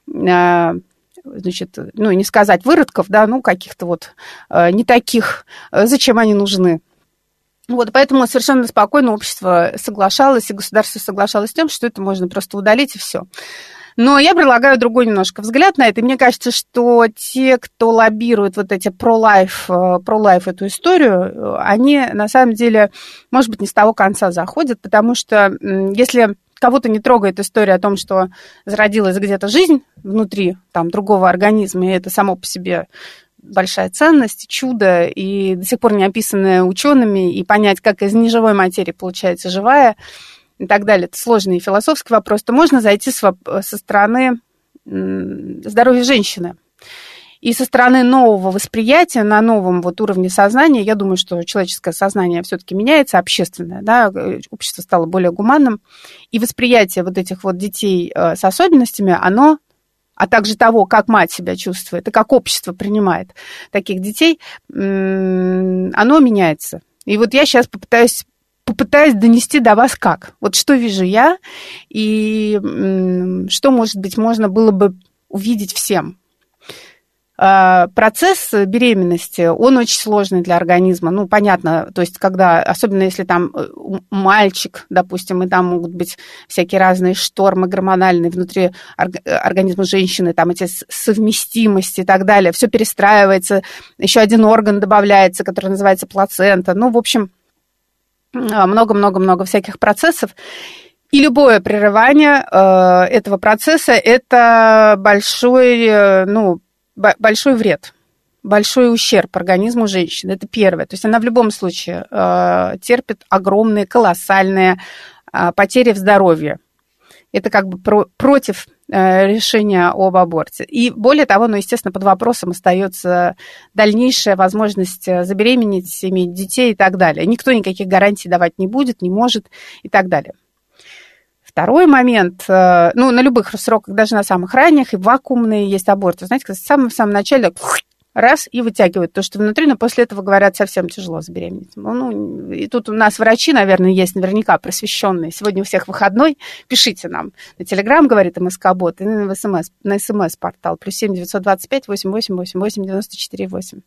B: значит, ну, не сказать выродков, да, ну, каких-то вот не таких, зачем они нужны? Вот, поэтому совершенно спокойно общество соглашалось, и государство соглашалось с тем, что это можно просто удалить, и все. Но я предлагаю другой немножко взгляд на это. И мне кажется, что те, кто лоббирует вот эти про-лайф эту историю, они на самом деле, может быть, не с того конца заходят, потому что если кого-то не трогает история о том, что зародилась где-то жизнь внутри там, другого организма, и это само по себе большая ценность, чудо, и до сих пор не описанное учеными, и понять, как из неживой материи получается живая, и так далее, это сложный философский вопрос, то можно зайти со стороны здоровья женщины. И со стороны нового восприятия, на новом вот уровне сознания, я думаю, что человеческое сознание все-таки меняется, общественное, да, общество стало более гуманным, и восприятие вот этих вот детей с особенностями, оно, а также того, как мать себя чувствует и как общество принимает таких детей, оно меняется. И вот я сейчас попытаюсь донести до вас как. Вот что вижу я, и что, может быть, можно было бы увидеть всем. Процесс беременности, он очень сложный для организма. Ну, понятно, то есть, когда, особенно если там мальчик, допустим, и там могут быть всякие разные штормы гормональные внутри организма женщины, там эти совместимости и так далее, все перестраивается, еще один орган добавляется, который называется плацента. Ну, в общем, много-много-много всяких процессов. И любое прерывание этого процесса – это большой вред, большой ущерб организму женщины. Это первое. То есть она в любом случае терпит огромные, колоссальные потери в здоровье. Это как бы против решения об аборте. И более того, естественно, под вопросом остается дальнейшая возможность забеременеть, иметь детей и так далее. Никто никаких гарантий давать не будет, не может и так далее. Второй момент, на любых сроках, даже на самых ранних, и вакуумные есть аборты. Знаете, в самом начале раз и вытягивают то, что внутри, но после этого, говорят, совсем тяжело забеременеть. И тут у нас врачи, наверное, есть наверняка просвещенные. Сегодня у всех выходной. Пишите нам на Telegram, говорит МСК-бот, и на СМС-портал +7 925 88 88 94 8.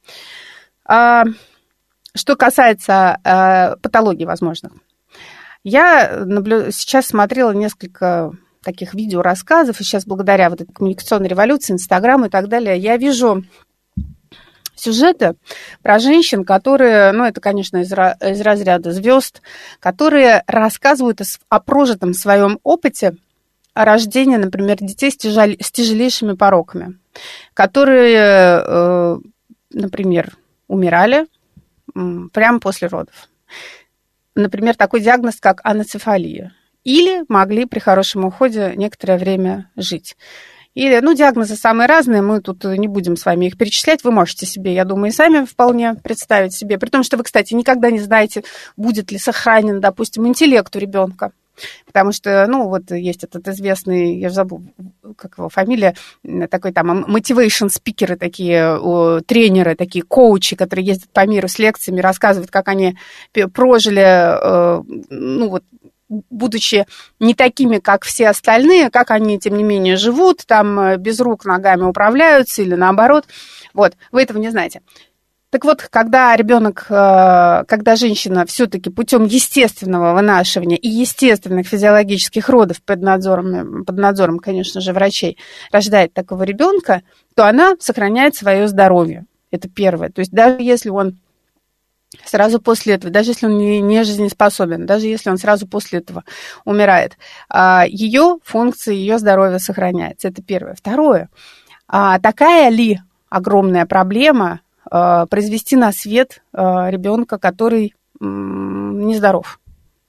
B: Что касается патологий возможных. Я сейчас смотрела несколько таких видеорассказов, и сейчас благодаря вот этой коммуникационной революции, Инстаграму и так далее, я вижу сюжеты про женщин, которые, это, конечно, из разряда звезд, которые рассказывают о прожитом своем опыте рождения, например, детей с тяжелейшими пороками, которые, например, умирали прямо после родов. Например, такой диагноз, как анenцефалия. Или могли при хорошем уходе некоторое время жить. Или, диагнозы самые разные, мы тут не будем с вами их перечислять. Вы можете себе, я думаю, и сами вполне представить себе. При том, что вы, кстати, никогда не знаете, будет ли сохранен, допустим, интеллект у ребенка. Потому что, есть этот известный, я забыл, как его фамилия, такой там motivation спикеры такие, тренеры, такие коучи, которые ездят по миру с лекциями, рассказывают, как они прожили, будучи не такими, как все остальные, как они, тем не менее, живут, там без рук, ногами управляются или наоборот. Вот, вы этого не знаете. Так вот, когда женщина все-таки путем естественного вынашивания и естественных физиологических родов под надзором, конечно же, врачей, рождает такого ребенка, то она сохраняет свое здоровье. Это первое. То есть даже если он сразу после этого, даже если он не жизнеспособен, даже если он сразу после этого умирает, ее функции, ее здоровье сохраняется. Это первое. Второе. Такая ли огромная проблема произвести на свет ребенка, который нездоров?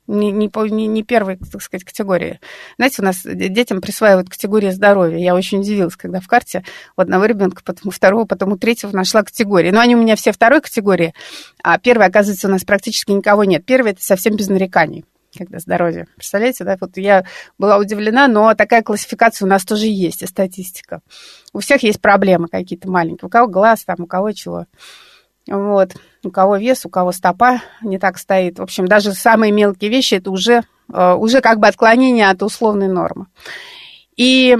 B: не первой, так сказать, категории. Знаете, у нас детям присваивают категории здоровья. Я очень удивилась, когда в карте у одного ребенка, потом у второго, потом у третьего нашла категории. Но они у меня все второй категории, а первой, оказывается, у нас практически никого нет. Первый – это совсем без нареканий, когда здоровье. Представляете, да? Вот я была удивлена, но такая классификация у нас тоже есть, и статистика. У всех есть проблемы какие-то маленькие. У кого глаз, там, у кого чего. Вот. У кого вес, у кого стопа не так стоит. В общем, даже самые мелкие вещи – это уже как бы отклонение от условной нормы. И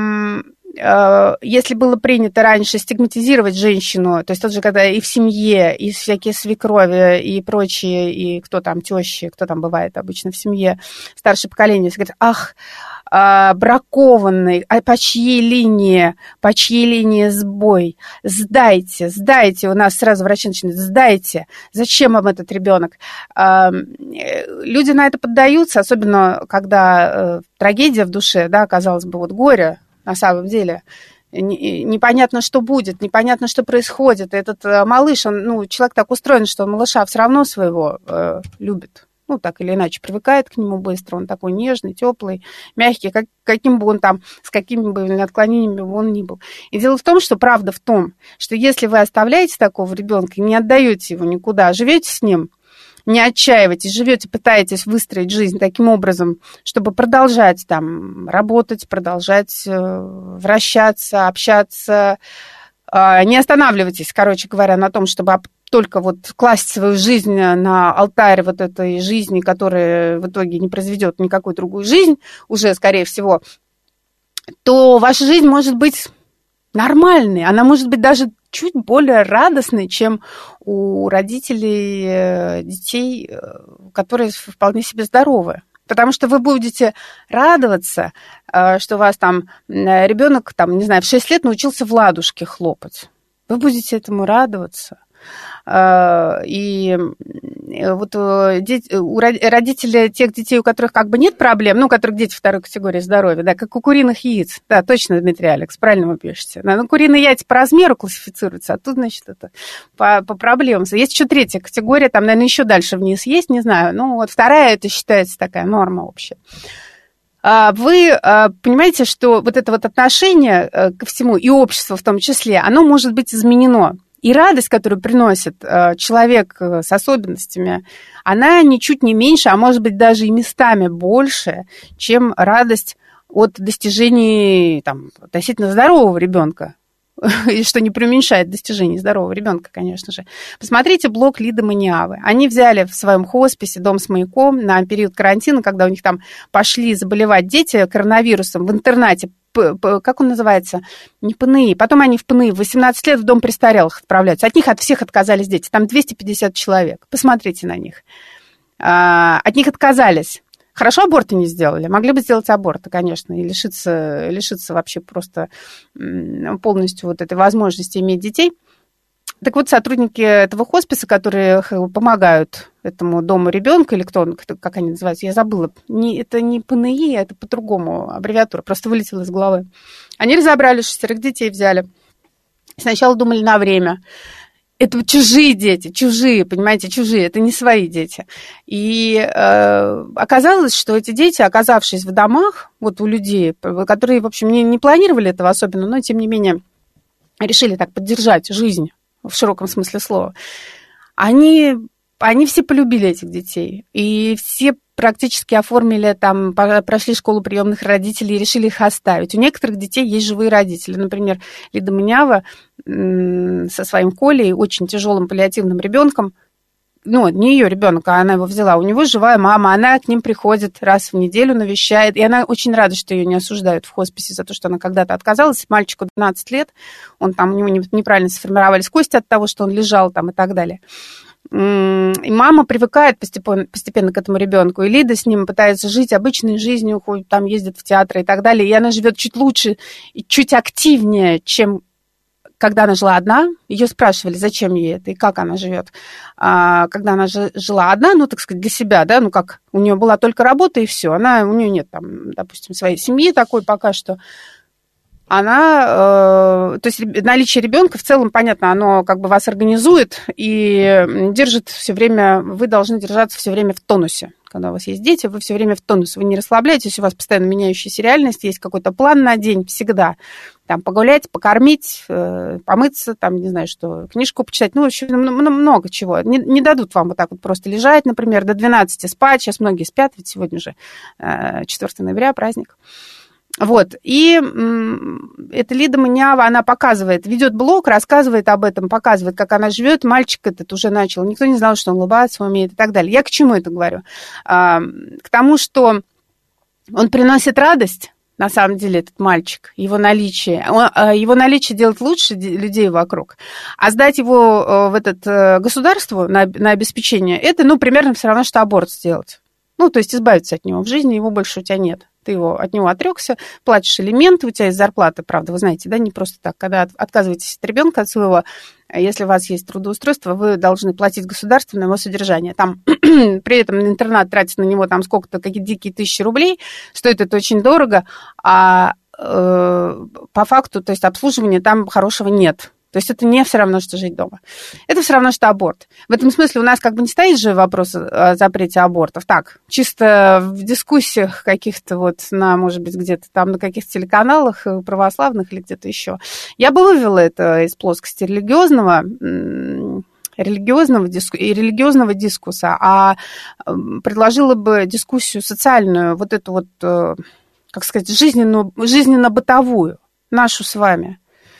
B: если было принято раньше стигматизировать женщину, то есть тот же, когда и в семье, и всякие свекрови, и прочие, и кто там, тещи, кто там бывает обычно в семье, старшее поколение, все говорят, ах, бракованный, по чьей линии сбой, сдайте, у нас сразу врачи начинают, сдайте, зачем вам этот ребенок? Люди на это поддаются, особенно когда трагедия в душе, да, казалось бы, вот горе, на самом деле, непонятно, что будет, непонятно, что происходит. Этот малыш, человек так устроен, что малыша все равно своего любит. Так или иначе, привыкает к нему быстро, он такой нежный, теплый, мягкий, каким бы он там, с какими бы отклонениями он ни был. И дело в том, что правда в том, что если вы оставляете такого ребенка и не отдаете его никуда, живете с ним, не отчаивайтесь, живете, пытаетесь выстроить жизнь таким образом, чтобы продолжать там работать, продолжать вращаться, общаться, не останавливайтесь, короче говоря, на том, чтобы только вот класть свою жизнь на алтарь вот этой жизни, которая в итоге не произведет никакую другую жизнь, уже, скорее всего, то ваша жизнь может быть нормальной, она может быть даже чуть более радостной, чем у родителей детей, которые вполне себе здоровы. Потому что вы будете радоваться, что у вас там ребенок, там, не знаю, в 6 лет научился в ладушке хлопать. Вы будете этому радоваться. И вот у родителей тех детей, у которых как бы нет проблем, у которых дети второй категории здоровья, да, как у куриных яиц. Да, точно, Дмитрий Алекс, правильно вы пишете. Куриные яйца по размеру классифицируются, а тут, значит, это по проблемам. Есть еще третья категория, там, наверное, еще дальше вниз есть, не знаю. Вот вторая, это считается такая норма общая. Вы понимаете, что вот это вот отношение ко всему, и общество в том числе, оно может быть изменено. И радость, которую приносит человек с особенностями, она ничуть не меньше, а может быть даже и местами больше, чем радость от достижений там, относительно здорового ребенка. И что не преуменьшает достижений здорового ребенка, конечно же. Посмотрите блог Лиды Маниавы. Они взяли в своем хосписе «Дом с маяком» на период карантина, когда у них там пошли заболевать дети коронавирусом в интернате. Как он называется? Не ПНИ. Потом они в ПНИ в 18 лет в дом престарелых отправляются. От всех отказались дети. Там 250 человек. Посмотрите на них. От них отказались. Хорошо аборты не сделали. Могли бы сделать аборты, конечно, и лишиться вообще просто полностью вот этой возможности иметь детей. Так вот, сотрудники этого хосписа, которые помогают этому дому ребенка, или как они называются, я забыла, это не ПНИ, это по-другому аббревиатура, просто вылетела из головы. Они разобрали, 6 детей взяли. Сначала думали на время. Это чужие дети, понимаете, чужие, это не свои дети. И оказалось, что эти дети, оказавшись в домах, вот у людей, которые, в общем, не планировали этого особенно, но, тем не менее, решили так поддержать жизнь в широком смысле слова, они все полюбили этих детей. И все практически оформили, там, прошли школу приемных родителей и решили их оставить. У некоторых детей есть живые родители. Например, Лида Маниава со своим Колей, очень тяжелым паллиативным ребенком, не ее ребенок, а она его взяла. У него живая мама, она к ним приходит раз в неделю, навещает, и она очень рада, что ее не осуждают в хосписе за то, что она когда-то отказалась. Мальчику 12 лет, у него неправильно сформировались кости от того, что он лежал там и так далее. И мама привыкает постепенно к этому ребенку, и Лида с ним пытается жить обычной жизнью, там ездит в театры и так далее, и она живет чуть лучше и чуть активнее, чем когда она жила одна. Ее спрашивали, зачем ей это и как она живет. Когда она жила одна, так сказать, для себя, да, как у нее была только работа и все, у нее нет там, допустим, своей семьи такой пока что. То есть наличие ребенка в целом, понятно, оно как бы вас организует и держит все время, вы должны держаться все время в тонусе, когда у вас есть дети, вы все время в тонусе, вы не расслабляетесь, у вас постоянно меняющаяся реальность, есть какой-то план на день всегда. Там погулять, покормить, помыться, там, не знаю что, книжку почитать, ну, в общем, много чего. Не дадут вам вот так вот просто лежать, например, до 12 спать. Сейчас многие спят, ведь сегодня же 4 ноября, праздник. Вот, и эта Лида Манява, она показывает, ведет блог, рассказывает об этом, показывает, как она живет. Мальчик этот уже начал, никто не знал, что он улыбаться умеет и так далее. Я к чему это говорю? К тому, что он приносит радость. На самом деле, этот мальчик, его наличие делает лучше людей вокруг. А сдать его в это государство на обеспечение, это, ну, примерно все равно, что аборт сделать. Ну, то есть избавиться от него. В жизни его больше у тебя нет. Ты от него отрекся, платишь алименты, у тебя есть зарплата, правда, вы знаете, да, не просто так. Когда отказываетесь от ребенка, от своего, если у вас есть трудоустройство, вы должны платить государству на его содержание. Там при этом интернат тратит на него там сколько-то, какие-то дикие 1000 рублей, стоит это очень дорого, а по факту, то есть обслуживания там хорошего нет. То есть это не все равно, что жить дома. Это все равно, что аборт. В этом смысле у нас как бы не стоит же вопрос о запрете абортов. Так, чисто в дискуссиях каких-то вот на, может быть, где-то там на каких-то телеканалах православных или где-то еще. Я бы вывела это из плоскости религиозного дискурса, а предложила бы дискуссию социальную, вот эту вот, как сказать, жизненно-бытовую, нашу с вами.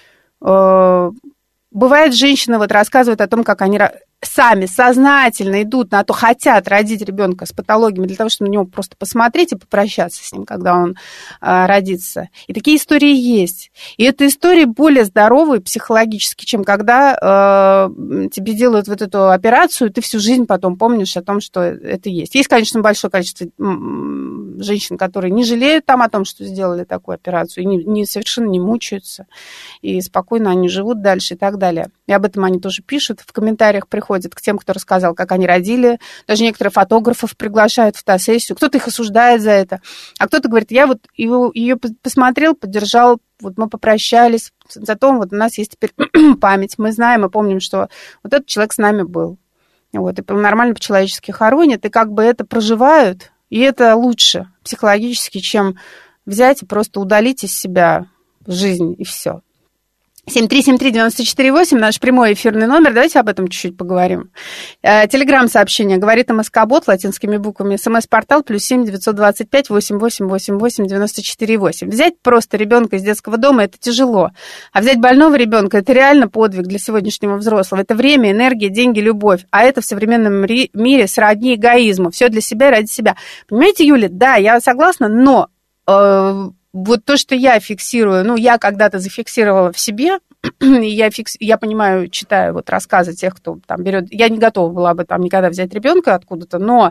B: Бывает, женщины вот рассказывают о том, как они сами сознательно идут на то, хотят родить ребенка с патологиями для того, чтобы на него просто посмотреть и попрощаться с ним, когда он родится. И такие истории есть. И это истории более здоровые психологически, чем когда тебе делают вот эту операцию, и ты всю жизнь потом помнишь о том, что это есть. Есть, конечно, большое количество женщин, которые не жалеют там о том, что сделали такую операцию, и совершенно не мучаются, и спокойно они живут дальше и так далее. И об этом они тоже пишут, в комментариях приходят к тем, кто рассказал, как они родили. Даже некоторые фотографов приглашают в фотосессию. Кто-то их осуждает за это, а кто-то говорит, я вот ее посмотрел, поддержал, вот мы попрощались, зато вот у нас есть теперь память, мы знаем и помним, что вот этот человек с нами был. Вот, и нормально по-человечески хоронят, и как бы это проживают, и это лучше психологически, чем взять и просто удалить из себя жизнь, и все. 7373948, наш прямой эфирный номер. Давайте об этом чуть-чуть поговорим. Телеграм-сообщение. Говорит МСК-бот латинскими буквами. СМС-портал +7 925 8888 948. Взять просто ребенка из детского дома – это тяжело. А взять больного ребенка – это реально подвиг для сегодняшнего взрослого. Это время, энергия, деньги, любовь. А это в современном мире сродни эгоизму. Все для себя, ради себя. Понимаете, Юля? Да, я согласна, но... Вот то, что я фиксирую, ну, я когда-то зафиксировала в себе, и я понимаю, читаю вот рассказы тех, кто там берет... Я не готова была бы там никогда взять ребенка откуда-то, но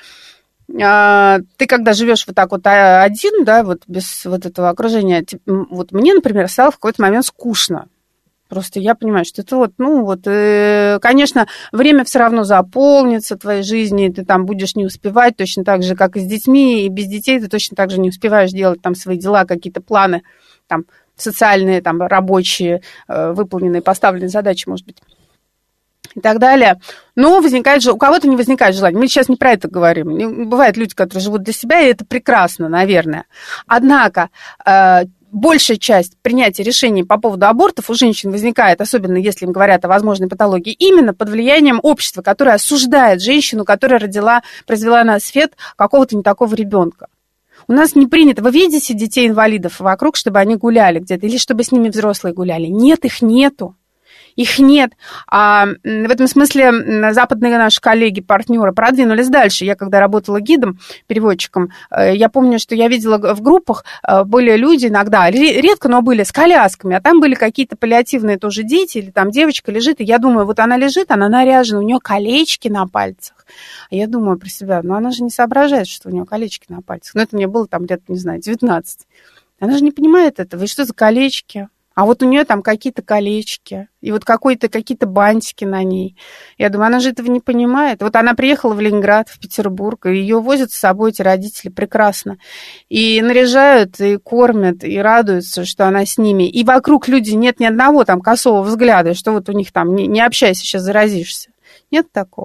B: ты когда живешь вот так вот один, да, вот без вот этого окружения, вот мне, например, стало в какой-то момент скучно. Просто я понимаю, что это вот, ну вот, конечно, время все равно заполнится в твоей жизни, ты там будешь не успевать, точно так же, как и с детьми, и без детей ты точно так же не успеваешь делать там свои дела, какие-то планы, там, социальные, там, рабочие, выполненные, поставленные задачи, может быть, и так далее. Но возникает же, у кого-то не возникает желания. Мы сейчас не про это говорим. Бывают люди, которые живут для себя, и это прекрасно, наверное. Однако... большая часть принятия решений по поводу абортов у женщин возникает, особенно если им говорят о возможной патологии, именно под влиянием общества, которое осуждает женщину, которая произвела на свет какого-то не такого ребенка. У нас не принято. Вы видите детей-инвалидов вокруг, чтобы они гуляли где-то, или чтобы с ними взрослые гуляли? Нет, их нету. Их нет. А в этом смысле западные наши коллеги, партнеры продвинулись дальше. Я когда работала гидом, переводчиком, я помню, что я видела в группах, были люди иногда, редко, но были с колясками, а там были какие-то паллиативные тоже дети, или там девочка лежит, и я думаю, вот она лежит, она наряжена, у нее колечки на пальцах. А я думаю про себя, ну она же не соображает, что у нее колечки на пальцах. Ну это мне было там лет, не знаю, 19. Она же не понимает этого. И что за колечки? А вот у нее там какие-то колечки, и вот какие-то бантики на ней. Я думаю, она же этого не понимает. Вот она приехала в Ленинград, в Петербург, и ее возят с собой эти родители прекрасно. И наряжают, и кормят, и радуются, что она с ними. И вокруг люди нет ни одного там косого взгляда, что вот у них там, не общайся, сейчас заразишься. Нет такого.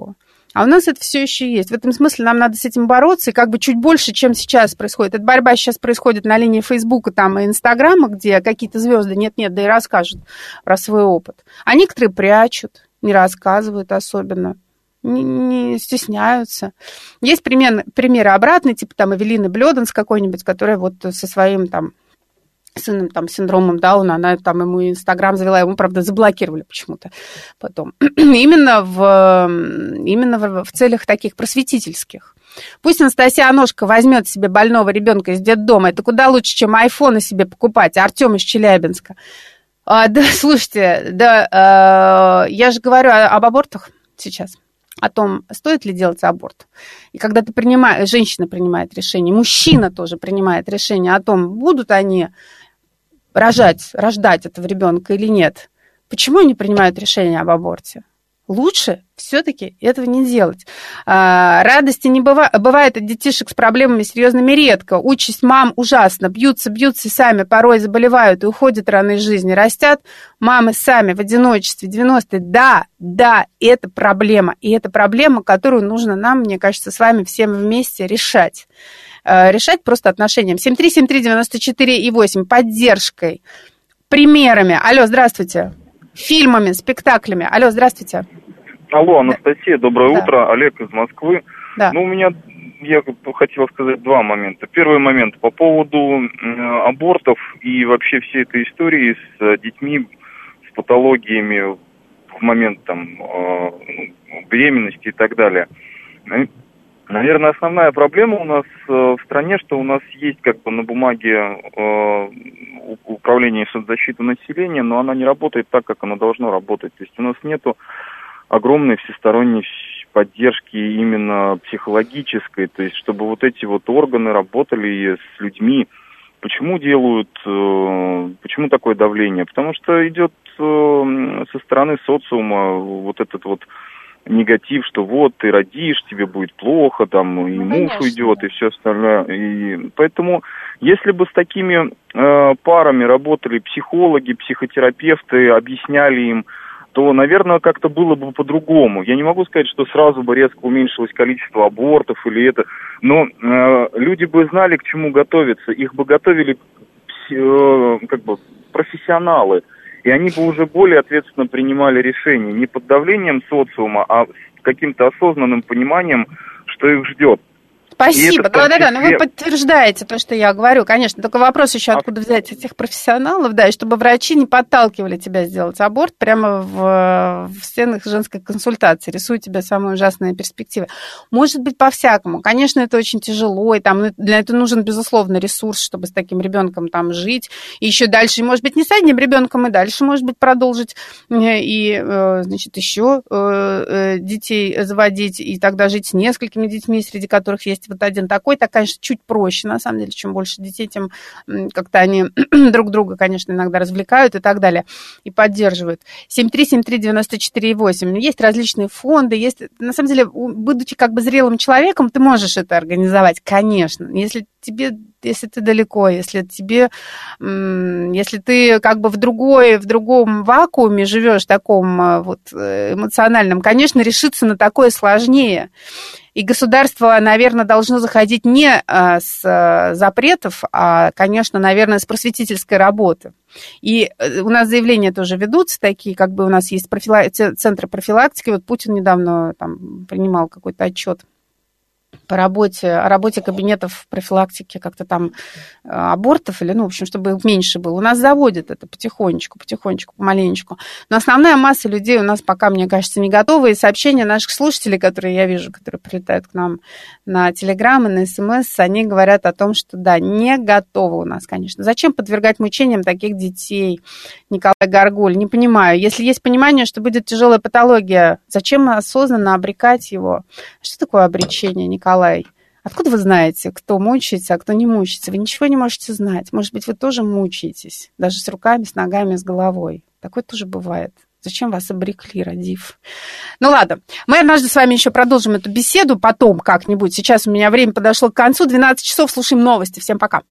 B: А у нас это все еще есть. В этом смысле нам надо с этим бороться, и как бы чуть больше, чем сейчас происходит. Эта борьба сейчас происходит на линии Фейсбука там, и Инстаграма, где какие-то звезды нет-нет, да и расскажут про свой опыт. А некоторые прячут, не рассказывают особенно, не стесняются. Есть примеры обратные, типа там Эвелины Блёданс какой-нибудь, которая вот со своим там сыном там, с синдромом Дауна, она там ему Инстаграм завела, ему, правда, заблокировали почему-то потом. Именно в целях таких просветительских. Пусть Анастасия Аношка возьмет себе больного ребенка из детдома. Это куда лучше, чем айфоны себе покупать. Артем из Челябинска. Да, слушайте, да, я же говорю об абортах сейчас. О том, стоит ли делать аборт. И когда женщина принимает решение, мужчина тоже принимает решение о том, будут они рождать этого ребенка или нет. Почему они принимают решение об аборте? Лучше все-таки этого не делать. Радости не бывает от детишек с проблемами серьезными редко. Участь мам ужасна. Бьются и сами порой заболевают и уходят рано из жизни. Растят мамы сами в одиночестве. 90-е. Да, это проблема. И это проблема, которую нужно нам, мне кажется, с вами всем вместе решать. Решать просто отношением. 7373948, поддержкой, примерами. Алло, здравствуйте. Фильмами, спектаклями. Алло, здравствуйте.
F: Алло, Анастасия, доброе утро. Олег из Москвы.
B: Да.
F: Я хотел сказать два момента. Первый момент по поводу абортов и вообще всей этой истории с детьми, с патологиями в момент беременности и так далее. Наверное, основная проблема у нас в стране, что у нас есть как бы на бумаге управление соцзащиты населения, но она не работает так, как оно должно работать. То есть у нас нету огромной всесторонней поддержки именно психологической, то есть чтобы вот эти вот органы работали с людьми. Почему такое давление? Потому что идет со стороны социума вот этот вот негатив, что вот ты родишь, тебе будет плохо, там и муж уйдет, и все остальное. И поэтому, если бы с такими парами работали психологи, психотерапевты, объясняли им, то, наверное, как-то было бы по-другому. Я не могу сказать, что сразу бы резко уменьшилось количество абортов или это, но люди бы знали, к чему готовиться. Их бы готовили профессионалы. И они бы уже более ответственно принимали решения. Не под давлением социума, а с каким-то осознанным пониманием, что их ждет.
B: Спасибо. Да, вы подтверждаете то, что я говорю. Конечно, только вопрос еще, откуда взять этих профессионалов, да, и чтобы врачи не подталкивали тебя сделать аборт прямо в стенах женской консультации, рисуют тебе самые ужасные перспективы. Может быть, по-всякому. Конечно, это очень тяжело, и там для этого нужен, безусловно, ресурс, чтобы с таким ребенком там жить, и еще дальше, может быть, не с одним ребенком, и дальше, может быть, продолжить, и, значит, еще детей заводить, и тогда жить с несколькими детьми, среди которых есть вот один такой, так, конечно, чуть проще, на самом деле, чем больше детей, тем как-то они друг друга, конечно, иногда развлекают и так далее, и поддерживают. 7373948. Есть различные фонды, есть, на самом деле, будучи как бы зрелым человеком, ты можешь это организовать, конечно, если ты далеко, если ты как бы в другом вакууме живешь, таком вот эмоциональном, конечно, решиться на такое сложнее. И государство, наверное, должно заходить не с запретов, а, конечно, наверное, с просветительской работы. И у нас заявления тоже ведутся такие, как бы у нас есть центры профилактики. Вот Путин недавно там принимал какой-то отчет о работе кабинетов профилактики как-то там абортов, или, в общем, чтобы их меньше было. У нас заводят это потихонечку, помаленечку. Но основная масса людей у нас пока, мне кажется, не готова. И сообщения наших слушателей, которые я вижу, которые прилетают к нам на Телеграм и на СМС, они говорят о том, что да, не готовы у нас, конечно. Зачем подвергать мучениям таких детей? Николай Горголь, не понимаю. Если есть понимание, что будет тяжелая патология, зачем осознанно обрекать его? Что такое обречение, Николай? Откуда вы знаете, кто мучается, а кто не мучается? Вы ничего не можете знать. Может быть, вы тоже мучаетесь, даже с руками, с ногами, с головой. Такое тоже бывает. Зачем вас обрекли, родив? Ну ладно, мы однажды с вами еще продолжим эту беседу потом как-нибудь. Сейчас у меня время подошло к концу. 12 часов, слушаем новости. Всем пока.